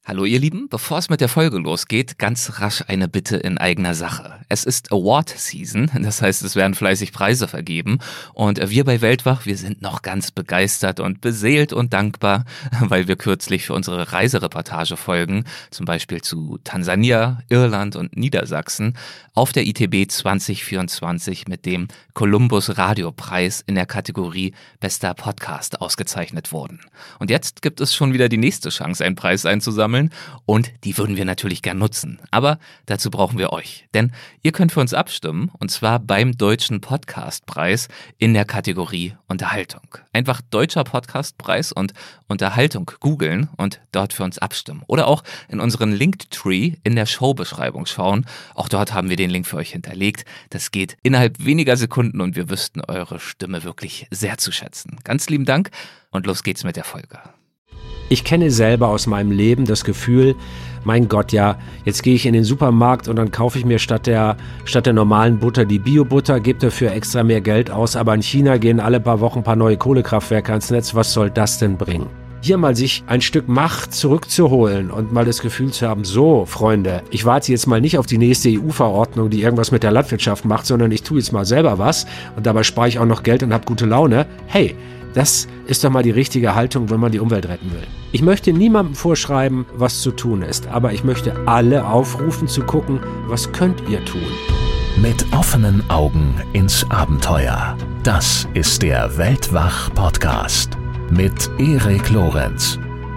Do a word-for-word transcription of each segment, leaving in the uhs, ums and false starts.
Hallo ihr Lieben, bevor es mit der Folge losgeht, ganz rasch eine Bitte in eigener Sache. Es ist Award Season, das heißt, es werden fleißig Preise vergeben und wir bei Weltwach, wir sind noch ganz begeistert und beseelt und dankbar, weil wir kürzlich für unsere Reisereportage-Folgen, zum Beispiel zu Tansania, Irland und Niedersachsen, auf der I T B zwanzig vierundzwanzig mit dem Columbus Radiopreis in der Kategorie Bester Podcast ausgezeichnet wurden. Und jetzt gibt es schon wieder die nächste Chance, einen Preis einzusammeln. Und die würden wir natürlich gern nutzen. Aber dazu brauchen wir euch. Denn ihr könnt für uns abstimmen, und zwar beim Deutschen Podcastpreis in der Kategorie Unterhaltung. Einfach Deutscher Podcastpreis und Unterhaltung googeln und dort für uns abstimmen. Oder auch in unseren Linktree in der Showbeschreibung schauen. Auch dort haben wir den Link für euch hinterlegt. Das geht innerhalb weniger Sekunden und wir wüssten eure Stimme wirklich sehr zu schätzen. Ganz lieben Dank und los geht's mit der Folge. Ich kenne selber aus meinem Leben das Gefühl, mein Gott, ja, jetzt gehe ich in den Supermarkt und dann kaufe ich mir statt der, statt der normalen Butter die Bio-Butter, gebe dafür extra mehr Geld aus, aber in China gehen alle paar Wochen ein paar neue Kohlekraftwerke ans Netz. Was soll das denn bringen? Hier mal sich ein Stück Macht zurückzuholen und mal das Gefühl zu haben, so, Freunde, ich warte jetzt mal nicht auf die nächste E U-Verordnung, die irgendwas mit der Landwirtschaft macht, sondern ich tue jetzt mal selber was und dabei spare ich auch noch Geld und habe gute Laune. Hey, das ist doch mal die richtige Haltung, wenn man die Umwelt retten will. Ich möchte niemandem vorschreiben, was zu tun ist, aber ich möchte alle aufrufen zu gucken, was könnt ihr tun? Mit offenen Augen ins Abenteuer. Das ist der Weltwach-Podcast mit Erik Lorenz.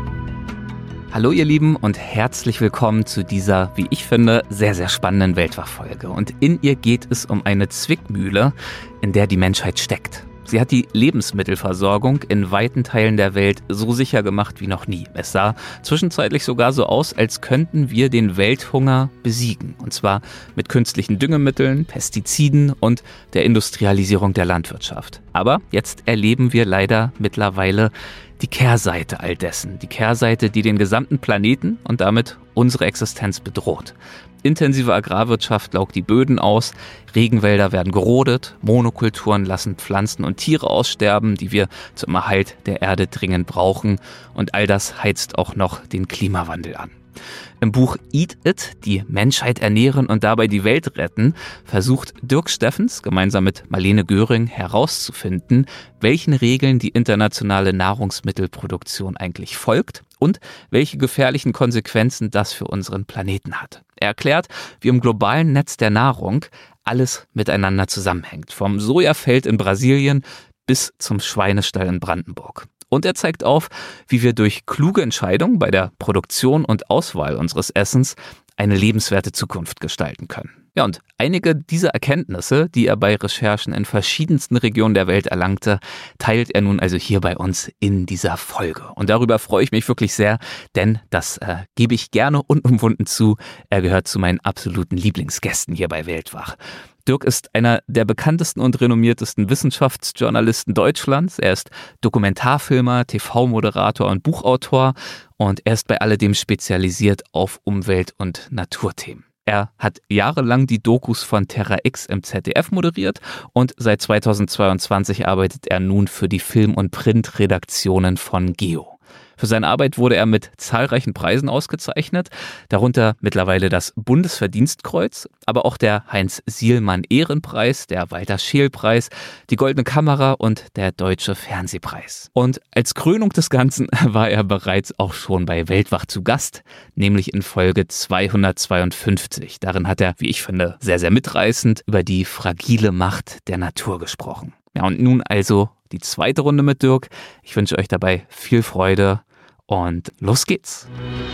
Hallo ihr Lieben und herzlich willkommen zu dieser, wie ich finde, sehr, sehr spannenden Weltwach-Folge. Und in ihr geht es um eine Zwickmühle, in der die Menschheit steckt. Sie hat die Lebensmittelversorgung in weiten Teilen der Welt so sicher gemacht wie noch nie. Es sah zwischenzeitlich sogar so aus, als könnten wir den Welthunger besiegen. Und zwar mit künstlichen Düngemitteln, Pestiziden und der Industrialisierung der Landwirtschaft. Aber jetzt erleben wir leider mittlerweile die Kehrseite all dessen. Die Kehrseite, die den gesamten Planeten und damit unsere Existenz bedroht. Intensive Agrarwirtschaft laugt die Böden aus, Regenwälder werden gerodet, Monokulturen lassen Pflanzen und Tiere aussterben, die wir zum Erhalt der Erde dringend brauchen. Und all das heizt auch noch den Klimawandel an. Im Buch Eat It, die Menschheit ernähren und dabei die Welt retten, versucht Dirk Steffens gemeinsam mit Marlene Göring herauszufinden, welchen Regeln die internationale Nahrungsmittelproduktion eigentlich folgt und welche gefährlichen Konsequenzen das für unseren Planeten hat. Er erklärt, wie im globalen Netz der Nahrung alles miteinander zusammenhängt, vom Sojafeld in Brasilien bis zum Schweinestall in Brandenburg. Und er zeigt auf, wie wir durch kluge Entscheidungen bei der Produktion und Auswahl unseres Essens eine lebenswerte Zukunft gestalten können. Ja, und einige dieser Erkenntnisse, die er bei Recherchen in verschiedensten Regionen der Welt erlangte, teilt er nun also hier bei uns in dieser Folge. Und darüber freue ich mich wirklich sehr, denn das äh, gebe ich gerne unumwunden zu. Er gehört zu meinen absoluten Lieblingsgästen hier bei Weltwach. Dirk ist einer der bekanntesten und renommiertesten Wissenschaftsjournalisten Deutschlands. Er ist Dokumentarfilmer, T V-Moderator und Buchautor und er ist bei alledem spezialisiert auf Umwelt- und Naturthemen. Er hat jahrelang die Dokus von Terra X im Z D F moderiert und seit zweitausendzweiundzwanzig arbeitet er nun für die Film- und Printredaktionen von Geo. Für seine Arbeit wurde er mit zahlreichen Preisen ausgezeichnet, darunter mittlerweile das Bundesverdienstkreuz, aber auch der Heinz-Sielmann-Ehrenpreis, der Walter-Scheel-Preis, die Goldene Kamera und der Deutsche Fernsehpreis. Und als Krönung des Ganzen war er bereits auch schon bei Weltwach zu Gast, nämlich in Folge zweihundertzweiundfünfzig. Darin hat er, wie ich finde, sehr, sehr mitreißend über die fragile Macht der Natur gesprochen. Ja, und nun also die zweite Runde mit Dirk. Ich wünsche euch dabei viel Freude und los geht's.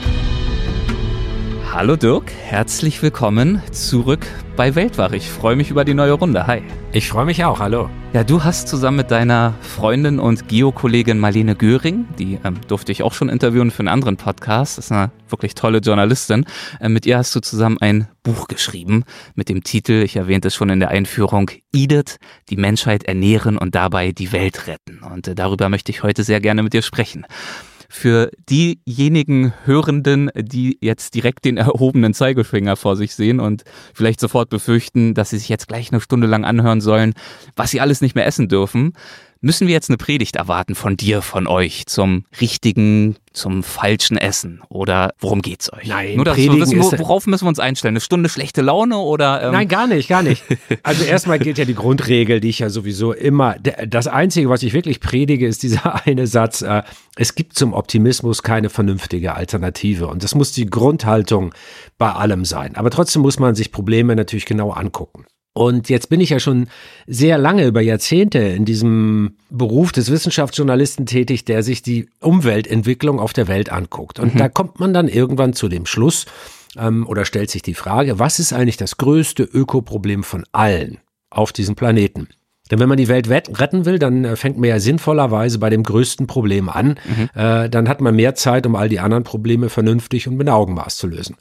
Hallo Dirk, herzlich willkommen zurück bei Weltwach. Ich freue mich über die neue Runde. Hi. Ich freue mich auch, hallo. Ja, du hast zusammen mit deiner Freundin und Geo-Kollegin Marlene Göring, die ähm, durfte ich auch schon interviewen für einen anderen Podcast, das ist eine wirklich tolle Journalistin, äh, mit ihr hast du zusammen ein Buch geschrieben mit dem Titel, ich erwähnte es schon in der Einführung, Eat It, die Menschheit ernähren und dabei die Welt retten. Und äh, darüber möchte ich heute sehr gerne mit dir sprechen. Für diejenigen Hörenden, die jetzt direkt den erhobenen Zeigefinger vor sich sehen und vielleicht sofort befürchten, dass sie sich jetzt gleich eine Stunde lang anhören sollen, was sie alles nicht mehr essen dürfen. Müssen wir jetzt eine Predigt erwarten von dir, von euch, zum richtigen, zum falschen Essen? Oder worum geht's euch? Nein, Nur, dass wir wissen, worauf müssen wir uns einstellen? Eine Stunde schlechte Laune oder? Ähm Nein, gar nicht, gar nicht. Also erstmal gilt ja die Grundregel, die ich ja sowieso immer, das Einzige, was ich wirklich predige, ist dieser eine Satz, äh, es gibt zum Optimismus keine vernünftige Alternative. Und das muss die Grundhaltung bei allem sein. Aber trotzdem muss man sich Probleme natürlich genau angucken. Und jetzt bin ich ja schon sehr lange, über Jahrzehnte in diesem Beruf des Wissenschaftsjournalisten tätig, der sich die Umweltentwicklung auf der Welt anguckt. Und mhm. da kommt man dann irgendwann zu dem Schluss ähm, oder stellt sich die Frage, was ist eigentlich das größte Ökoproblem von allen auf diesem Planeten? Denn wenn man die Welt retten will, dann äh, fängt man ja sinnvollerweise bei dem größten Problem an. Mhm. Äh, dann hat man mehr Zeit, um all die anderen Probleme vernünftig und mit Augenmaß zu lösen.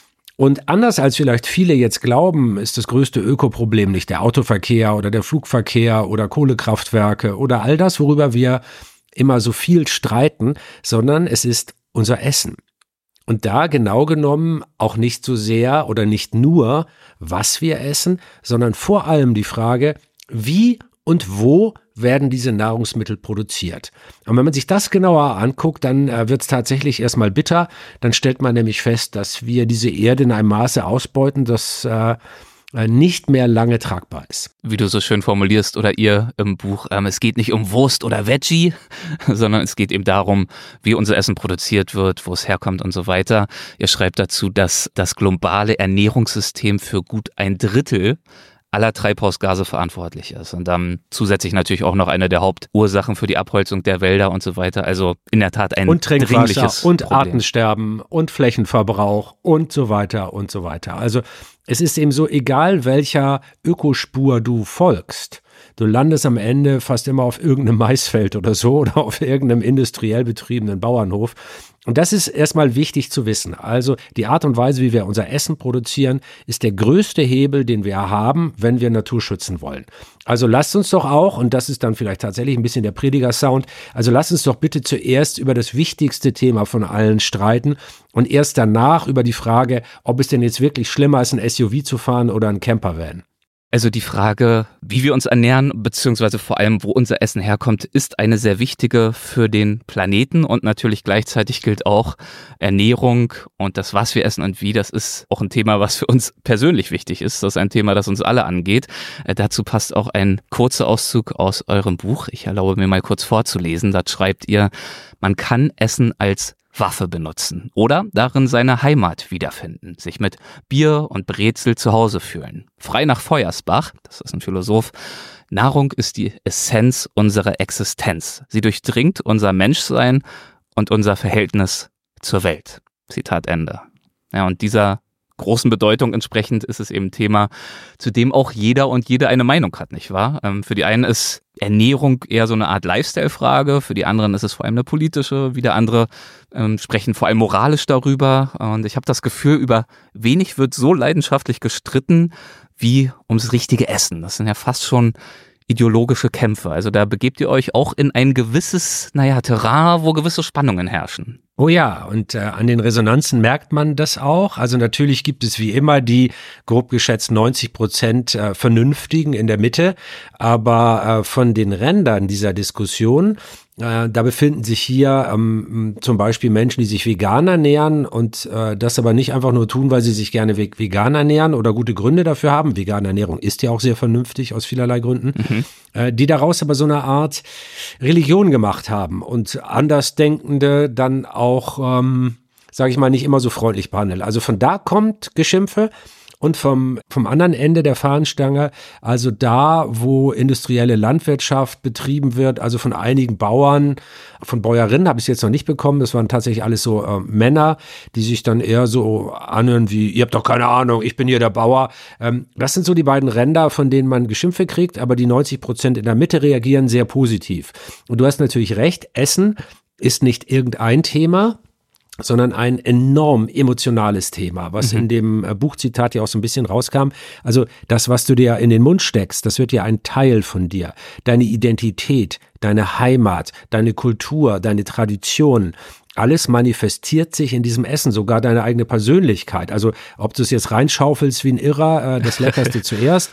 Und anders als vielleicht viele jetzt glauben, ist das größte Ökoproblem nicht der Autoverkehr oder der Flugverkehr oder Kohlekraftwerke oder all das, worüber wir immer so viel streiten, sondern es ist unser Essen. Und da genau genommen auch nicht so sehr oder nicht nur, was wir essen, sondern vor allem die Frage, wie und wo werden diese Nahrungsmittel produziert. Und wenn man sich das genauer anguckt, dann äh, wird es tatsächlich erstmal bitter. Dann stellt man nämlich fest, dass wir diese Erde in einem Maße ausbeuten, das äh, nicht mehr lange tragbar ist. Wie du so schön formulierst oder ihr im Buch, ähm, es geht nicht um Wurst oder Veggie, sondern es geht eben darum, wie unser Essen produziert wird, wo es herkommt und so weiter. Ihr schreibt dazu, dass das globale Ernährungssystem für gut ein Drittel aller Treibhausgase verantwortlich ist. Und dann zusätzlich natürlich auch noch eine der Hauptursachen für die Abholzung der Wälder und so weiter. Also in der Tat ein und dringliches und Problem. Artensterben und Flächenverbrauch und so weiter und so weiter. Also es ist eben so, egal welcher Ökospur du folgst, du landest am Ende fast immer auf irgendeinem Maisfeld oder so oder auf irgendeinem industriell betriebenen Bauernhof. Und das ist erstmal wichtig zu wissen. Also die Art und Weise, wie wir unser Essen produzieren, ist der größte Hebel, den wir haben, wenn wir Natur schützen wollen. Also lasst uns doch auch, und das ist dann vielleicht tatsächlich ein bisschen der Prediger-Sound, also lasst uns doch bitte zuerst über das wichtigste Thema von allen streiten und erst danach über die Frage, ob es denn jetzt wirklich schlimmer ist, ein S U V zu fahren oder ein Campervan. Also die Frage, wie wir uns ernähren, beziehungsweise vor allem, wo unser Essen herkommt, ist eine sehr wichtige für den Planeten und natürlich gleichzeitig gilt auch Ernährung und das, was wir essen und wie, das ist auch ein Thema, was für uns persönlich wichtig ist. Das ist ein Thema, das uns alle angeht. Äh, dazu passt auch ein kurzer Auszug aus eurem Buch. Ich erlaube mir mal kurz vorzulesen. Da schreibt ihr, man kann Essen als Waffe benutzen oder darin seine Heimat wiederfinden, sich mit Bier und Brezel zu Hause fühlen. Frei nach Feuersbach, das ist ein Philosoph, Nahrung ist die Essenz unserer Existenz. Sie durchdringt unser Menschsein und unser Verhältnis zur Welt. Zitat Ende. Ja, und dieser großen Bedeutung entsprechend ist es eben Thema, zu dem auch jeder und jede eine Meinung hat, nicht wahr? Ähm, für die einen ist Ernährung eher so eine Art Lifestyle-Frage, für die anderen ist es vor allem eine politische, wieder andere ähm, sprechen vor allem moralisch darüber. Und ich habe das Gefühl, über wenig wird so leidenschaftlich gestritten wie ums richtige Essen. Das sind ja fast schon ideologische Kämpfe. Also da begebt ihr euch auch in ein gewisses, naja, Terrain, wo gewisse Spannungen herrschen. Oh ja, und äh, an den Resonanzen merkt man das auch. Also natürlich gibt es wie immer die grob geschätzt neunzig Prozent äh, Vernünftigen in der Mitte, aber äh, von den Rändern dieser Diskussion, äh, da befinden sich hier ähm, zum Beispiel Menschen, die sich vegan ernähren und äh, das aber nicht einfach nur tun, weil sie sich gerne vegan ernähren oder gute Gründe dafür haben. Vegane Ernährung ist ja auch sehr vernünftig aus vielerlei Gründen, mhm. äh, die daraus aber so eine Art Religion gemacht haben und Andersdenkende dann auch auch, ähm, sage ich mal, nicht immer so freundlich behandeln. Also von da kommt Geschimpfe und vom, vom anderen Ende der Fahnenstange, also da, wo industrielle Landwirtschaft betrieben wird, also von einigen Bauern, von Bäuerinnen habe ich es jetzt noch nicht bekommen, das waren tatsächlich alles so äh, Männer, die sich dann eher so anhören wie, ihr habt doch keine Ahnung, ich bin hier der Bauer. Ähm, das sind so die beiden Ränder, von denen man Geschimpfe kriegt, aber die neunzig Prozent in der Mitte reagieren sehr positiv. Und du hast natürlich recht, Essen ist nicht irgendein Thema, sondern ein enorm emotionales Thema, was mhm. in dem äh, Buchzitat ja auch so ein bisschen rauskam. Also das, was du dir in den Mund steckst, das wird ja ein Teil von dir. Deine Identität, deine Heimat, deine Kultur, deine Tradition, alles manifestiert sich in diesem Essen, sogar deine eigene Persönlichkeit. Also ob du es jetzt reinschaufelst wie ein Irrer, äh, das Leckerste zuerst,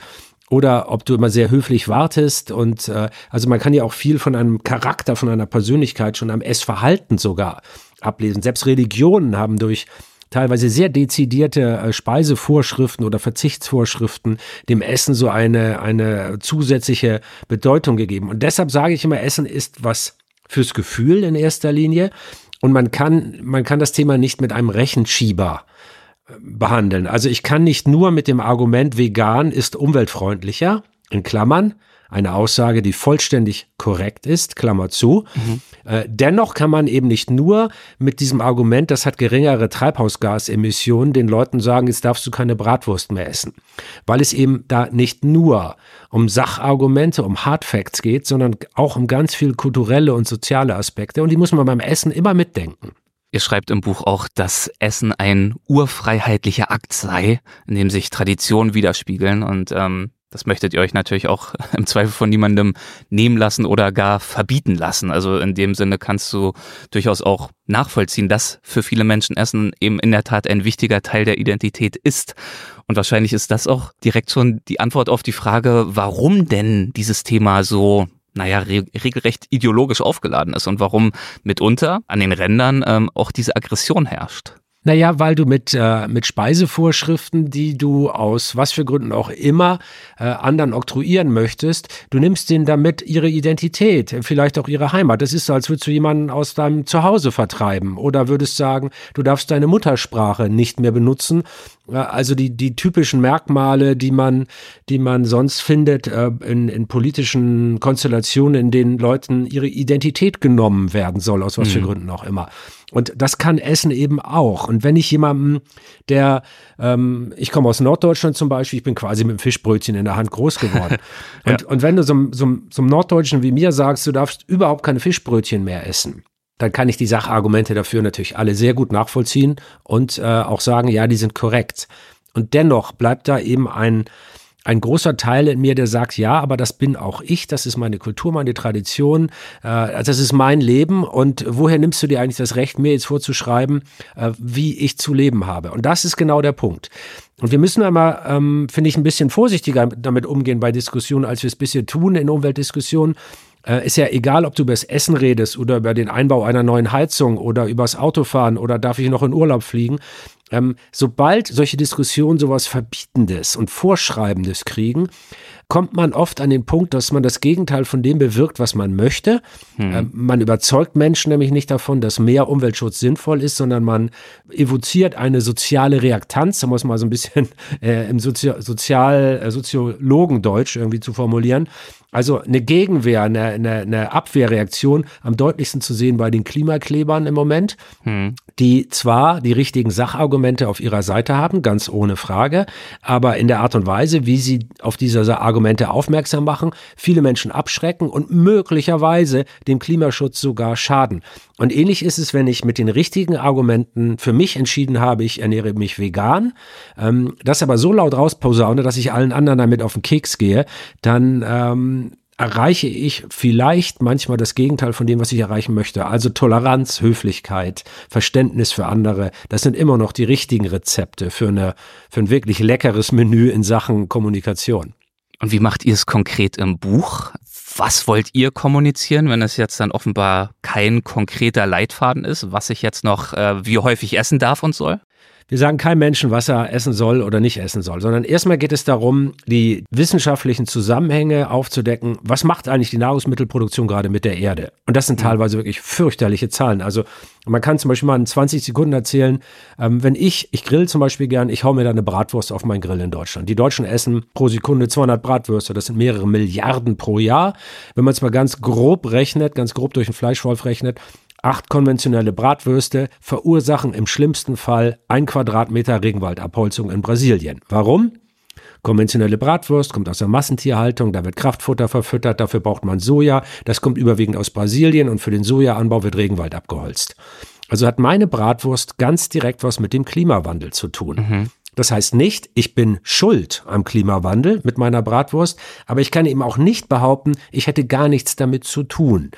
oder ob du immer sehr höflich wartest. Und äh, also man kann ja auch viel von einem Charakter, von einer Persönlichkeit, schon am Essverhalten sogar ablesen. Selbst Religionen haben durch teilweise sehr dezidierte äh, Speisevorschriften oder Verzichtsvorschriften dem Essen so eine, eine zusätzliche Bedeutung gegeben. Und deshalb sage ich immer, Essen ist was fürs Gefühl in erster Linie. Und man kann, man kann das Thema nicht mit einem Rechenschieber behandeln. Also ich kann nicht nur mit dem Argument, vegan ist umweltfreundlicher, in Klammern, eine Aussage, die vollständig korrekt ist, Klammer zu. Mhm. Äh, dennoch kann man eben nicht nur mit diesem Argument, das hat geringere Treibhausgasemissionen, den Leuten sagen, jetzt darfst du keine Bratwurst mehr essen. Weil es eben da nicht nur um Sachargumente, um Hard Facts geht, sondern auch um ganz viel kulturelle und soziale Aspekte. Und die muss man beim Essen immer mitdenken. Ihr schreibt im Buch auch, dass Essen ein urfreiheitlicher Akt sei, in dem sich Traditionen widerspiegeln. Und ähm, das möchtet ihr euch natürlich auch im Zweifel von niemandem nehmen lassen oder gar verbieten lassen. Also in dem Sinne kannst du durchaus auch nachvollziehen, dass für viele Menschen Essen eben in der Tat ein wichtiger Teil der Identität ist. Und wahrscheinlich ist das auch direkt schon die Antwort auf die Frage, warum denn dieses Thema so, naja, re- regelrecht ideologisch aufgeladen ist und warum mitunter an den Rändern ähm, auch diese Aggression herrscht. Naja, weil du mit, äh, mit Speisevorschriften, die du aus was für Gründen auch immer äh, anderen oktroyieren möchtest, du nimmst denen damit ihre Identität, vielleicht auch ihre Heimat. Das ist so, als würdest du jemanden aus deinem Zuhause vertreiben oder würdest sagen, du darfst deine Muttersprache nicht mehr benutzen. Also die, die typischen Merkmale, die man, die man sonst findet äh, in, in politischen Konstellationen, in denen Leuten ihre Identität genommen werden soll, aus was für Mhm. Gründen auch immer. Und das kann Essen eben auch. Und wenn ich jemandem, der, ähm, ich komme aus Norddeutschland zum Beispiel, ich bin quasi mit dem Fischbrötchen in der Hand groß geworden. Ja. Und, und wenn du so, einem- so, einem- so einem Norddeutschen wie mir sagst, du darfst überhaupt keine Fischbrötchen mehr essen, dann kann ich die Sachargumente dafür natürlich alle sehr gut nachvollziehen und äh, auch sagen, ja, die sind korrekt. Und dennoch bleibt da eben ein, ein großer Teil in mir, der sagt, ja, aber das bin auch ich, das ist meine Kultur, meine Tradition, äh, das ist mein Leben und woher nimmst du dir eigentlich das Recht, mir jetzt vorzuschreiben, äh, wie ich zu leben habe? Und das ist genau der Punkt. Und wir müssen einmal, ähm, finde ich, ein bisschen vorsichtiger damit umgehen bei Diskussionen, als wir es bisher tun in Umweltdiskussionen. Äh, ist ja egal, ob du über das Essen redest oder über den Einbau einer neuen Heizung oder übers Autofahren oder darf ich noch in Urlaub fliegen. Ähm, sobald solche Diskussionen sowas Verbietendes und Vorschreibendes kriegen, kommt man oft an den Punkt, dass man das Gegenteil von dem bewirkt, was man möchte. Hm. Ähm, man überzeugt Menschen nämlich nicht davon, dass mehr Umweltschutz sinnvoll ist, sondern man evoziert eine soziale Reaktanz, um es mal so ein bisschen äh, im Sozi- Sozial, äh, Soziologendeutsch irgendwie zu formulieren. Also eine Gegenwehr, eine, eine, eine Abwehrreaktion, am deutlichsten zu sehen bei den Klimaklebern im Moment, Hm. die zwar die richtigen Sachargumente auf ihrer Seite haben, ganz ohne Frage, aber in der Art und Weise, wie sie auf diese Argumente aufmerksam machen, viele Menschen abschrecken und möglicherweise dem Klimaschutz sogar schaden. Und ähnlich ist es, wenn ich mit den richtigen Argumenten für mich entschieden habe, ich ernähre mich vegan, ähm, das aber so laut rausposaune, dass ich allen anderen damit auf den Keks gehe, dann ähm, erreiche ich vielleicht manchmal das Gegenteil von dem, was ich erreichen möchte. Also Toleranz, Höflichkeit, Verständnis für andere. Das sind immer noch die richtigen Rezepte für, eine, für ein wirklich leckeres Menü in Sachen Kommunikation. Und wie macht ihr es konkret im Buch? Was wollt ihr kommunizieren, wenn es jetzt dann offenbar kein konkreter Leitfaden ist, was ich jetzt noch, äh, wie häufig essen darf und soll? Wir sagen keinem Menschen, was er essen soll oder nicht essen soll, sondern erstmal geht es darum, die wissenschaftlichen Zusammenhänge aufzudecken. Was macht eigentlich die Nahrungsmittelproduktion gerade mit der Erde? Und das sind teilweise wirklich fürchterliche Zahlen. Also man kann zum Beispiel mal in zwanzig Sekunden erzählen, ähm, wenn ich, ich grill zum Beispiel gern, ich hau mir da eine Bratwurst auf meinen Grill in Deutschland. Die Deutschen essen pro Sekunde zweihundert Bratwürste, das sind mehrere Milliarden pro Jahr. Wenn man es mal ganz grob rechnet, ganz grob durch den Fleischwolf rechnet, acht konventionelle Bratwürste verursachen im schlimmsten Fall ein Quadratmeter Regenwaldabholzung in Brasilien. Warum? Konventionelle Bratwurst kommt aus der Massentierhaltung, da wird Kraftfutter verfüttert, dafür braucht man Soja, das kommt überwiegend aus Brasilien und für den Sojaanbau wird Regenwald abgeholzt. Also hat meine Bratwurst ganz direkt was mit dem Klimawandel zu tun. Mhm. Das heißt nicht, ich bin schuld am Klimawandel mit meiner Bratwurst, aber ich kann eben auch nicht behaupten, ich hätte gar nichts damit zu tun.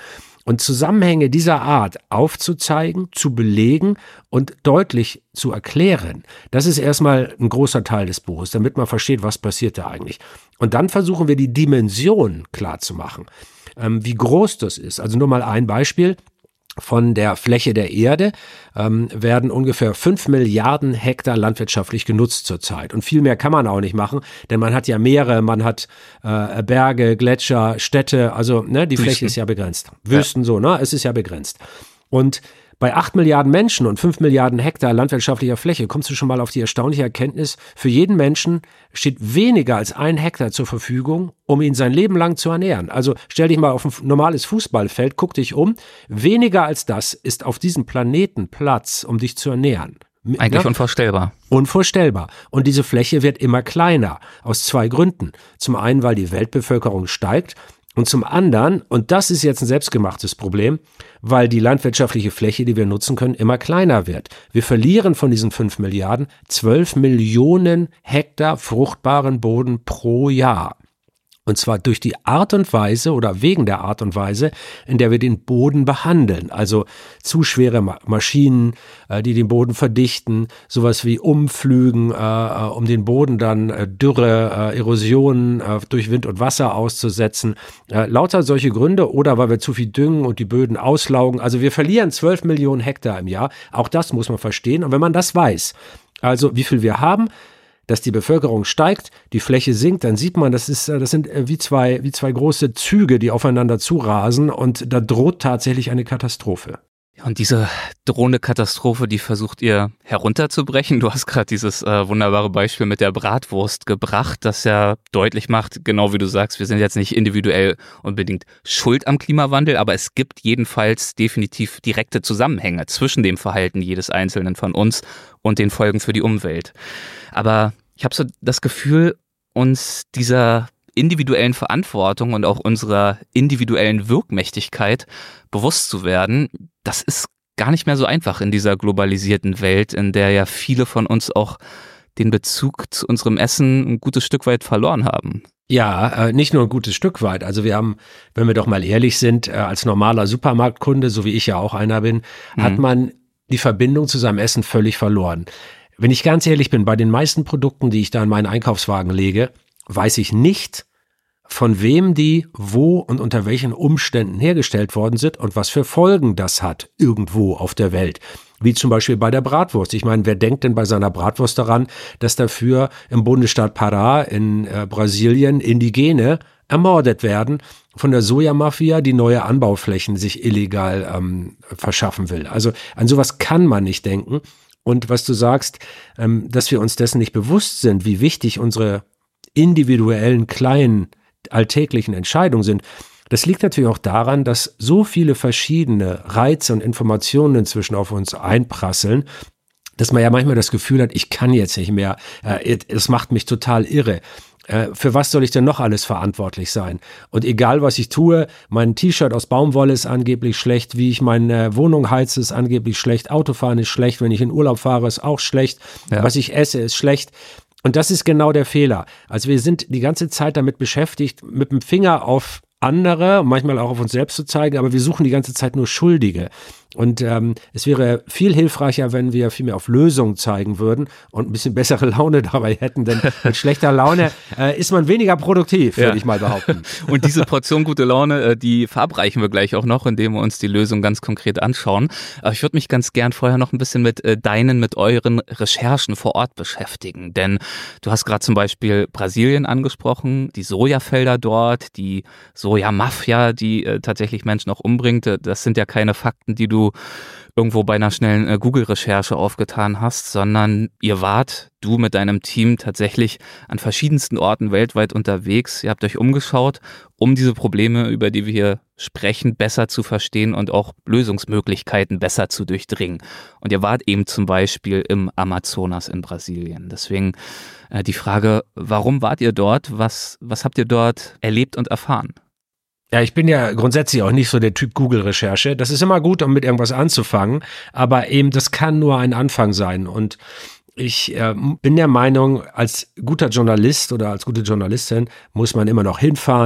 Und Zusammenhänge dieser Art aufzuzeigen, zu belegen und deutlich zu erklären, das ist erstmal ein großer Teil des Buches, damit man versteht, was passiert da eigentlich. Und dann versuchen wir die Dimension klar zu machen, ähm, wie groß das ist. Also nur mal ein Beispiel. Von der Fläche der Erde ähm, werden ungefähr fünf Milliarden Hektar landwirtschaftlich genutzt zurzeit. Und viel mehr kann man auch nicht machen, denn man hat ja Meere, man hat äh, Berge, Gletscher, Städte, also ne, die Fläche Wüsten. ist ja begrenzt. Wüsten Ja. so, ne? Es ist ja begrenzt. Und bei acht Milliarden Menschen und fünf Milliarden Hektar landwirtschaftlicher Fläche kommst du schon mal auf die erstaunliche Erkenntnis, für jeden Menschen steht weniger als ein Hektar zur Verfügung, um ihn sein Leben lang zu ernähren. Also stell dich mal auf ein normales Fußballfeld, guck dich um. Weniger als das ist auf diesem Planeten Platz, um dich zu ernähren. Eigentlich Ja? unvorstellbar. Unvorstellbar. Und diese Fläche wird immer kleiner, aus zwei Gründen. Zum einen, weil die Weltbevölkerung steigt, und zum anderen, und das ist jetzt ein selbstgemachtes Problem, weil die landwirtschaftliche Fläche, die wir nutzen können, immer kleiner wird. Wir verlieren von diesen fünf Milliarden zwölf Millionen Hektar fruchtbaren Boden pro Jahr. Und zwar durch die Art und Weise oder wegen der Art und Weise, in der wir den Boden behandeln. Also zu schwere Ma- Maschinen, äh, die den Boden verdichten, sowas wie Umflügen, äh, um den Boden dann äh, Dürre, äh, Erosionen äh, durch Wind und Wasser auszusetzen. Äh, lauter solche Gründe oder weil wir zu viel düngen und die Böden auslaugen. Also wir verlieren zwölf Millionen Hektar im Jahr. Auch das muss man verstehen. Und wenn man das weiß, also wie viel wir haben, dass die Bevölkerung steigt, die Fläche sinkt, dann sieht man, das ist, das sind wie zwei, wie zwei große Züge, die aufeinander zurasen und da droht tatsächlich eine Katastrophe. Ja, und diese drohende Katastrophe, die versucht ihr herunterzubrechen. Du hast gerade dieses äh, wunderbare Beispiel mit der Bratwurst gebracht, das ja deutlich macht, genau wie du sagst, wir sind jetzt nicht individuell unbedingt schuld am Klimawandel, aber es gibt jedenfalls definitiv direkte Zusammenhänge zwischen dem Verhalten jedes Einzelnen von uns und den Folgen für die Umwelt. Aber ich habe so das Gefühl, uns dieser individuellen Verantwortung und auch unserer individuellen Wirkmächtigkeit bewusst zu werden, das ist gar nicht mehr so einfach in dieser globalisierten Welt, in der ja viele von uns auch den Bezug zu unserem Essen ein gutes Stück weit verloren haben. Ja, äh, nicht nur ein gutes Stück weit. Also wir haben, wenn wir doch mal ehrlich sind, äh, als normaler Supermarktkunde, so wie ich ja auch einer bin, mhm. hat man die Verbindung zu seinem Essen völlig verloren. Wenn ich ganz ehrlich bin, bei den meisten Produkten, die ich da in meinen Einkaufswagen lege, weiß ich nicht, von wem die, wo und unter welchen Umständen hergestellt worden sind und was für Folgen das hat irgendwo auf der Welt. Wie zum Beispiel bei der Bratwurst. Ich meine, wer denkt denn bei seiner Bratwurst daran, dass dafür im Bundesstaat Pará in äh, Brasilien Indigene ermordet werden von der Sojamafia, die neue Anbauflächen sich illegal ähm, verschaffen will. Also an sowas kann man nicht denken. Und was du sagst, ähm, dass wir uns dessen nicht bewusst sind, wie wichtig unsere individuellen kleinen alltäglichen Entscheidungen sind, das liegt natürlich auch daran, dass so viele verschiedene Reize und Informationen inzwischen auf uns einprasseln, dass man ja manchmal das Gefühl hat, ich kann jetzt nicht mehr, es macht mich total irre. Für was soll ich denn noch alles verantwortlich sein? Und egal, was ich tue, mein T-Shirt aus Baumwolle ist angeblich schlecht, wie ich meine Wohnung heize, ist angeblich schlecht, Autofahren ist schlecht, wenn ich in Urlaub fahre, ist auch schlecht, ja. Was ich esse, ist schlecht. Und das ist genau der Fehler. Also wir sind die ganze Zeit damit beschäftigt, mit dem Finger auf andere, manchmal auch auf uns selbst zu zeigen, aber wir suchen die ganze Zeit nur Schuldige. Und ähm, es wäre viel hilfreicher, wenn wir viel mehr auf Lösungen zeigen würden und ein bisschen bessere Laune dabei hätten, denn mit schlechter Laune äh, ist man weniger produktiv, würde ja. ich mal behaupten. Und diese Portion gute Laune, äh, die verabreichen wir gleich auch noch, indem wir uns die Lösung ganz konkret anschauen. Aber ich würde mich ganz gern vorher noch ein bisschen mit äh, deinen, mit euren Recherchen vor Ort beschäftigen, denn du hast gerade zum Beispiel Brasilien angesprochen, die Sojafelder dort, die Sojamafia, die äh, tatsächlich Menschen auch umbringt. Das sind ja keine Fakten, die du irgendwo bei einer schnellen äh, Google-Recherche aufgetan hast, sondern ihr wart, du mit deinem Team, tatsächlich an verschiedensten Orten weltweit unterwegs. Ihr habt euch umgeschaut, um diese Probleme, über die wir hier sprechen, besser zu verstehen und auch Lösungsmöglichkeiten besser zu durchdringen. Und ihr wart eben zum Beispiel im Amazonas in Brasilien. Deswegen äh, die Frage, warum wart ihr dort? Was, was habt ihr dort erlebt und erfahren? Ja, ich bin ja grundsätzlich auch nicht so der Typ Google-Recherche. Das ist immer gut, um mit irgendwas anzufangen, aber eben das kann nur ein Anfang sein. Und ich äh, bin der Meinung, als guter Journalist oder als gute Journalistin muss man immer noch hinfahren,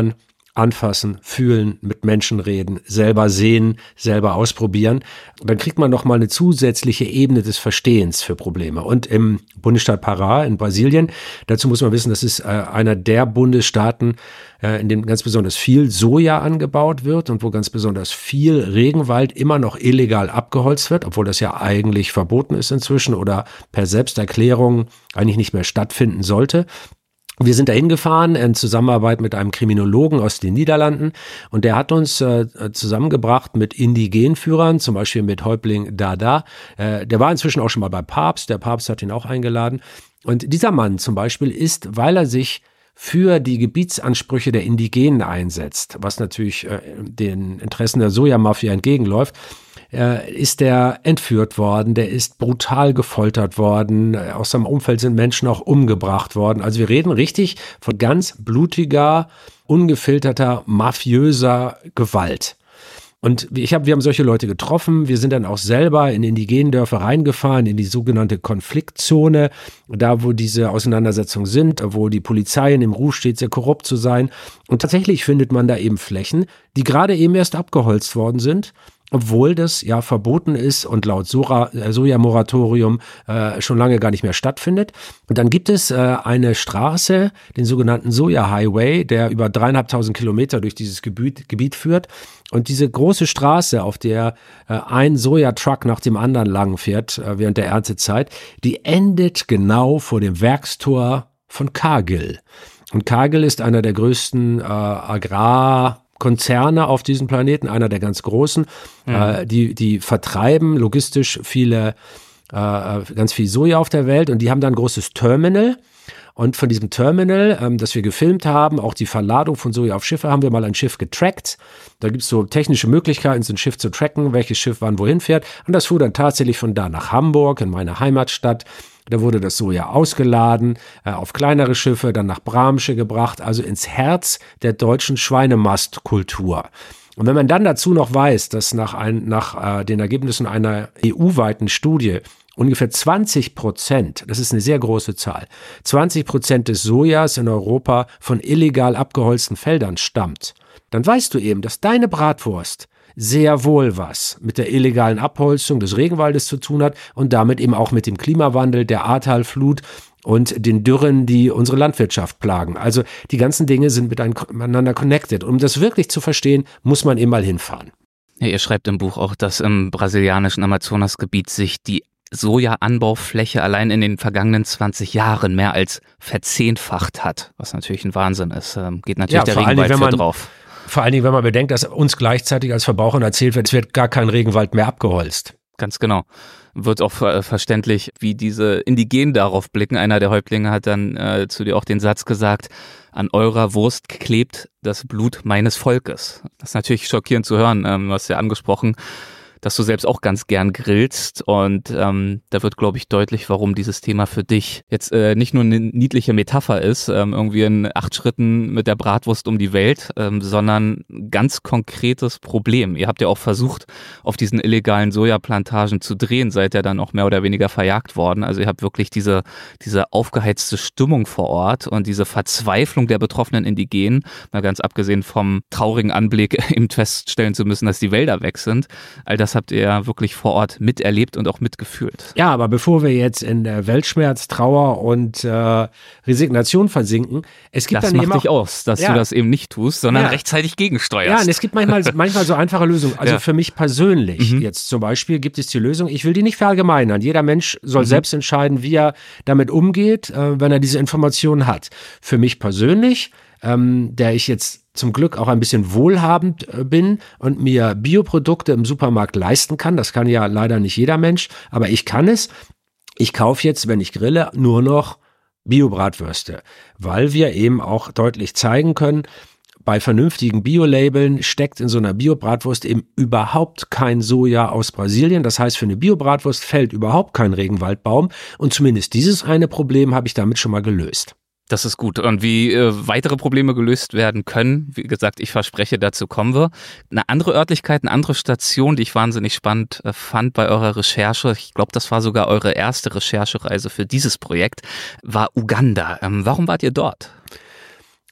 anfassen, fühlen, mit Menschen reden, selber sehen, selber ausprobieren. Dann kriegt man noch mal eine zusätzliche Ebene des Verstehens für Probleme. Und im Bundesstaat Pará in Brasilien, dazu muss man wissen, das ist äh, einer der Bundesstaaten, äh, in dem ganz besonders viel Soja angebaut wird und wo ganz besonders viel Regenwald immer noch illegal abgeholzt wird, obwohl das ja eigentlich verboten ist inzwischen oder per Selbsterklärung eigentlich nicht mehr stattfinden sollte. Wir sind dahin gefahren in Zusammenarbeit mit einem Kriminologen aus den Niederlanden und der hat uns äh, zusammengebracht mit Indigenführern, zum Beispiel mit Häuptling Dada. Äh, der war inzwischen auch schon mal bei Papst, der Papst hat ihn auch eingeladen. Und dieser Mann zum Beispiel ist, weil er sich für die Gebietsansprüche der Indigenen einsetzt, was natürlich äh, den Interessen der Sojamafia entgegenläuft, äh, ist der entführt worden, der ist brutal gefoltert worden, aus seinem Umfeld sind Menschen auch umgebracht worden. Also wir reden richtig von ganz blutiger, ungefilterter, mafiöser Gewalt. Und ich hab, wir haben solche Leute getroffen, wir sind dann auch selber in indigenen Dörfer reingefahren, in die sogenannte Konfliktzone, da wo diese Auseinandersetzungen sind, wo die Polizei in dem Ruf steht, sehr korrupt zu sein. Und tatsächlich findet man da eben Flächen, die gerade eben erst abgeholzt worden sind, obwohl das ja verboten ist und laut Soja-Moratorium äh, schon lange gar nicht mehr stattfindet. Und dann gibt es äh, eine Straße, den sogenannten Soja-Highway, der über dreieinhalbtausend Kilometer durch dieses Gebiet, Gebiet führt. Und diese große Straße, auf der äh, ein Soja-Truck nach dem anderen lang fährt äh, während der Erntezeit, die endet genau vor dem Werkstor von Cargill. Und Cargill ist einer der größten äh, Agrar- Konzerne auf diesem Planeten, einer der ganz großen, mhm. äh, die, die vertreiben logistisch viele, äh, ganz viel Soja auf der Welt und die haben da ein großes Terminal. Und von diesem Terminal, ähm, das wir gefilmt haben, auch die Verladung von Soja auf Schiffe, haben wir mal ein Schiff getrackt. Da gibt es so technische Möglichkeiten, so ein Schiff zu tracken, welches Schiff wann wohin fährt. Und das fuhr dann tatsächlich von da nach Hamburg, in meine Heimatstadt. Da wurde das Soja ausgeladen, äh, auf kleinere Schiffe, dann nach Bramsche gebracht, also ins Herz der deutschen Schweinemastkultur. Und wenn man dann dazu noch weiß, dass nach, ein, nach äh, den Ergebnissen einer E U-weiten Studie ungefähr zwanzig Prozent, das ist eine sehr große Zahl, zwanzig Prozent des Sojas in Europa von illegal abgeholzten Feldern stammt, dann weißt du eben, dass deine Bratwurst sehr wohl was mit der illegalen Abholzung des Regenwaldes zu tun hat und damit eben auch mit dem Klimawandel, der Ahrtalflut und den Dürren, die unsere Landwirtschaft plagen. Also die ganzen Dinge sind miteinander connected. Um das wirklich zu verstehen, muss man eben mal hinfahren. Ja, ihr schreibt im Buch auch, dass im brasilianischen Amazonasgebiet sich die Soja-Anbaufläche allein in den vergangenen zwanzig Jahren mehr als verzehnfacht hat, was natürlich ein Wahnsinn ist. Geht natürlich ja, der Regenwald für drauf. Vor allen Dingen, wenn man bedenkt, dass uns gleichzeitig als Verbrauchern erzählt wird, es wird gar kein Regenwald mehr abgeholzt. Ganz genau. Wird auch ver- verständlich, wie diese Indigenen darauf blicken. Einer der Häuptlinge hat dann äh, zu dir auch den Satz gesagt, an eurer Wurst klebt das Blut meines Volkes. Das ist natürlich schockierend zu hören. Ähm, du hast ja angesprochen, dass du selbst auch ganz gern grillst und ähm, da wird, glaube ich, deutlich, warum dieses Thema für dich jetzt äh, nicht nur eine niedliche Metapher ist, ähm, irgendwie in acht Schritten mit der Bratwurst um die Welt, ähm, sondern ein ganz konkretes Problem. Ihr habt ja auch versucht, auf diesen illegalen Sojaplantagen zu drehen, seid ja dann auch mehr oder weniger verjagt worden. Also ihr habt wirklich diese, diese aufgeheizte Stimmung vor Ort und diese Verzweiflung der betroffenen Indigenen, mal ganz abgesehen vom traurigen Anblick, eben feststellen zu müssen, dass die Wälder weg sind. All das habt ihr wirklich vor Ort miterlebt und auch mitgefühlt. Ja, aber bevor wir jetzt in äh, Weltschmerz, Trauer und äh, Resignation versinken, es gibt das dann eben macht auch, dich aus, dass ja. du das eben nicht tust, sondern ja. rechtzeitig gegensteuerst. Ja, und es gibt manchmal, manchmal so einfache Lösungen. Also ja. für mich persönlich mhm. jetzt zum Beispiel gibt es die Lösung, ich will die nicht verallgemeinern. Jeder Mensch soll mhm. selbst entscheiden, wie er damit umgeht, äh, wenn er diese Informationen hat. Für mich persönlich, ähm, der ich jetzt zum Glück auch ein bisschen wohlhabend bin und mir Bioprodukte im Supermarkt leisten kann. Das kann ja leider nicht jeder Mensch, aber ich kann es. Ich kaufe jetzt, wenn ich grille, nur noch Bio-Bratwürste, weil wir eben auch deutlich zeigen können, bei vernünftigen Bio-Labeln steckt in so einer Bio-Bratwurst eben überhaupt kein Soja aus Brasilien. Das heißt, für eine Bio-Bratwurst fällt überhaupt kein Regenwaldbaum und zumindest dieses eine Problem habe ich damit schon mal gelöst. Das ist gut. Und wie äh, weitere Probleme gelöst werden können, wie gesagt, ich verspreche, dazu kommen wir. Eine andere Örtlichkeit, eine andere Station, die ich wahnsinnig spannend äh, fand bei eurer Recherche, ich glaube, das war sogar eure erste Recherchereise für dieses Projekt, war Uganda. Ähm, warum wart ihr dort?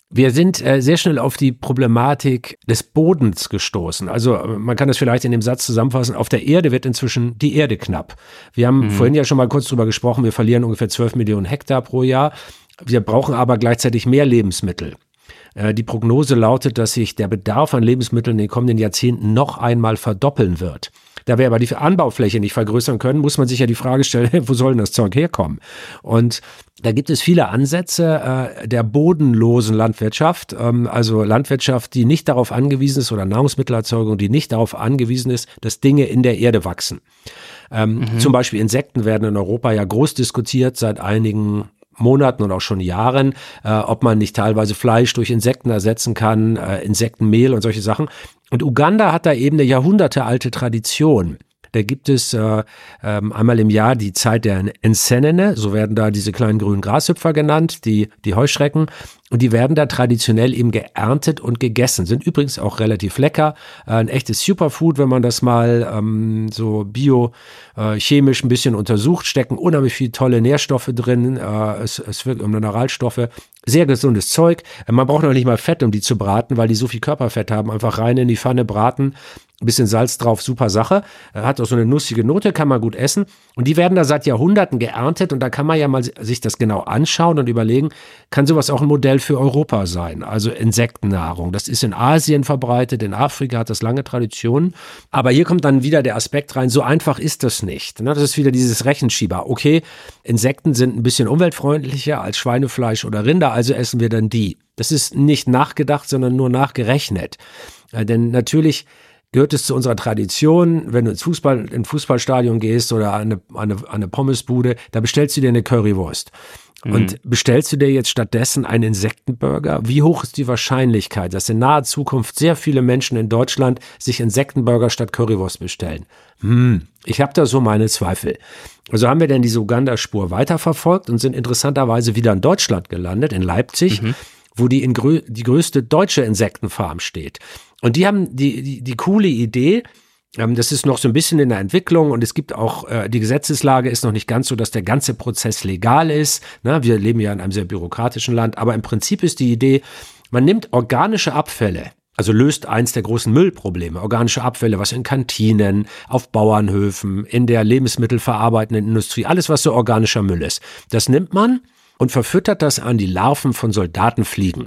Wir sind äh, sehr schnell auf die Problematik des Bodens gestoßen. Also man kann das vielleicht in dem Satz zusammenfassen, auf der Erde wird inzwischen die Erde knapp. Wir haben mhm. vorhin ja schon mal kurz drüber gesprochen, wir verlieren ungefähr zwölf Millionen Hektar pro Jahr. Wir brauchen aber gleichzeitig mehr Lebensmittel. Äh, die Prognose lautet, dass sich der Bedarf an Lebensmitteln in den kommenden Jahrzehnten noch einmal verdoppeln wird. Da wir aber die Anbaufläche nicht vergrößern können, muss man sich ja die Frage stellen, wo soll denn das Zeug herkommen? Und da gibt es viele Ansätze äh, der bodenlosen Landwirtschaft, ähm, also Landwirtschaft, die nicht darauf angewiesen ist oder Nahrungsmittelerzeugung, die nicht darauf angewiesen ist, dass Dinge in der Erde wachsen. Ähm, mhm. Zum Beispiel Insekten werden in Europa ja groß diskutiert seit einigen Monaten und auch schon Jahren, äh, ob man nicht teilweise Fleisch durch Insekten ersetzen kann, äh, Insektenmehl und solche Sachen. Und Uganda hat da eben eine jahrhundertealte Tradition. Da gibt es äh, ähm, einmal im Jahr die Zeit der Ensenene, so werden da diese kleinen grünen Grashüpfer genannt, die, die Heuschrecken. Und die werden da traditionell eben geerntet und gegessen. Sind übrigens auch relativ lecker. Äh, ein echtes Superfood, wenn man das mal ähm, so biochemisch äh, ein bisschen untersucht. Stecken unheimlich viele tolle Nährstoffe drin. Äh, es, es wirkt um Mineralstoffe. Sehr gesundes Zeug. Äh, man braucht noch nicht mal Fett, um die zu braten, weil die so viel Körperfett haben. Einfach rein in die Pfanne braten. Ein bisschen Salz drauf, super Sache. Hat auch so eine nussige Note, kann man gut essen. Und die werden da seit Jahrhunderten geerntet. Und da kann man ja mal sich das genau anschauen und überlegen, kann sowas auch ein Modell für Europa sein? Also Insektennahrung. Das ist in Asien verbreitet, in Afrika hat das lange Tradition. Aber hier kommt dann wieder der Aspekt rein, so einfach ist das nicht. Das ist wieder dieses Rechenschieber. Okay, Insekten sind ein bisschen umweltfreundlicher als Schweinefleisch oder Rinder, also essen wir dann die. Das ist nicht nachgedacht, sondern nur nachgerechnet. Denn natürlich gehört es zu unserer Tradition, wenn du ins Fußball, in ein Fußballstadion gehst oder an eine, eine, eine Pommesbude, da bestellst du dir eine Currywurst. Mhm. Und bestellst du dir jetzt stattdessen einen Insektenburger? Wie hoch ist die Wahrscheinlichkeit, dass in naher Zukunft sehr viele Menschen in Deutschland sich Insektenburger statt Currywurst bestellen? Hm, ich habe da so meine Zweifel. Also haben wir denn diese Uganda-Spur weiterverfolgt und sind interessanterweise wieder in Deutschland gelandet, in Leipzig, mhm. wo die, in grö- die größte deutsche Insektenfarm steht. Und die haben die, die, die coole Idee, ähm, das ist noch so ein bisschen in der Entwicklung und es gibt auch, äh, die Gesetzeslage ist noch nicht ganz so, dass der ganze Prozess legal ist. Na, wir leben ja in einem sehr bürokratischen Land, aber im Prinzip ist die Idee, man nimmt organische Abfälle, also löst eins der großen Müllprobleme, organische Abfälle, was in Kantinen, auf Bauernhöfen, in der lebensmittelverarbeitenden Industrie, alles was so organischer Müll ist. Das nimmt man und verfüttert das an die Larven von Soldatenfliegen.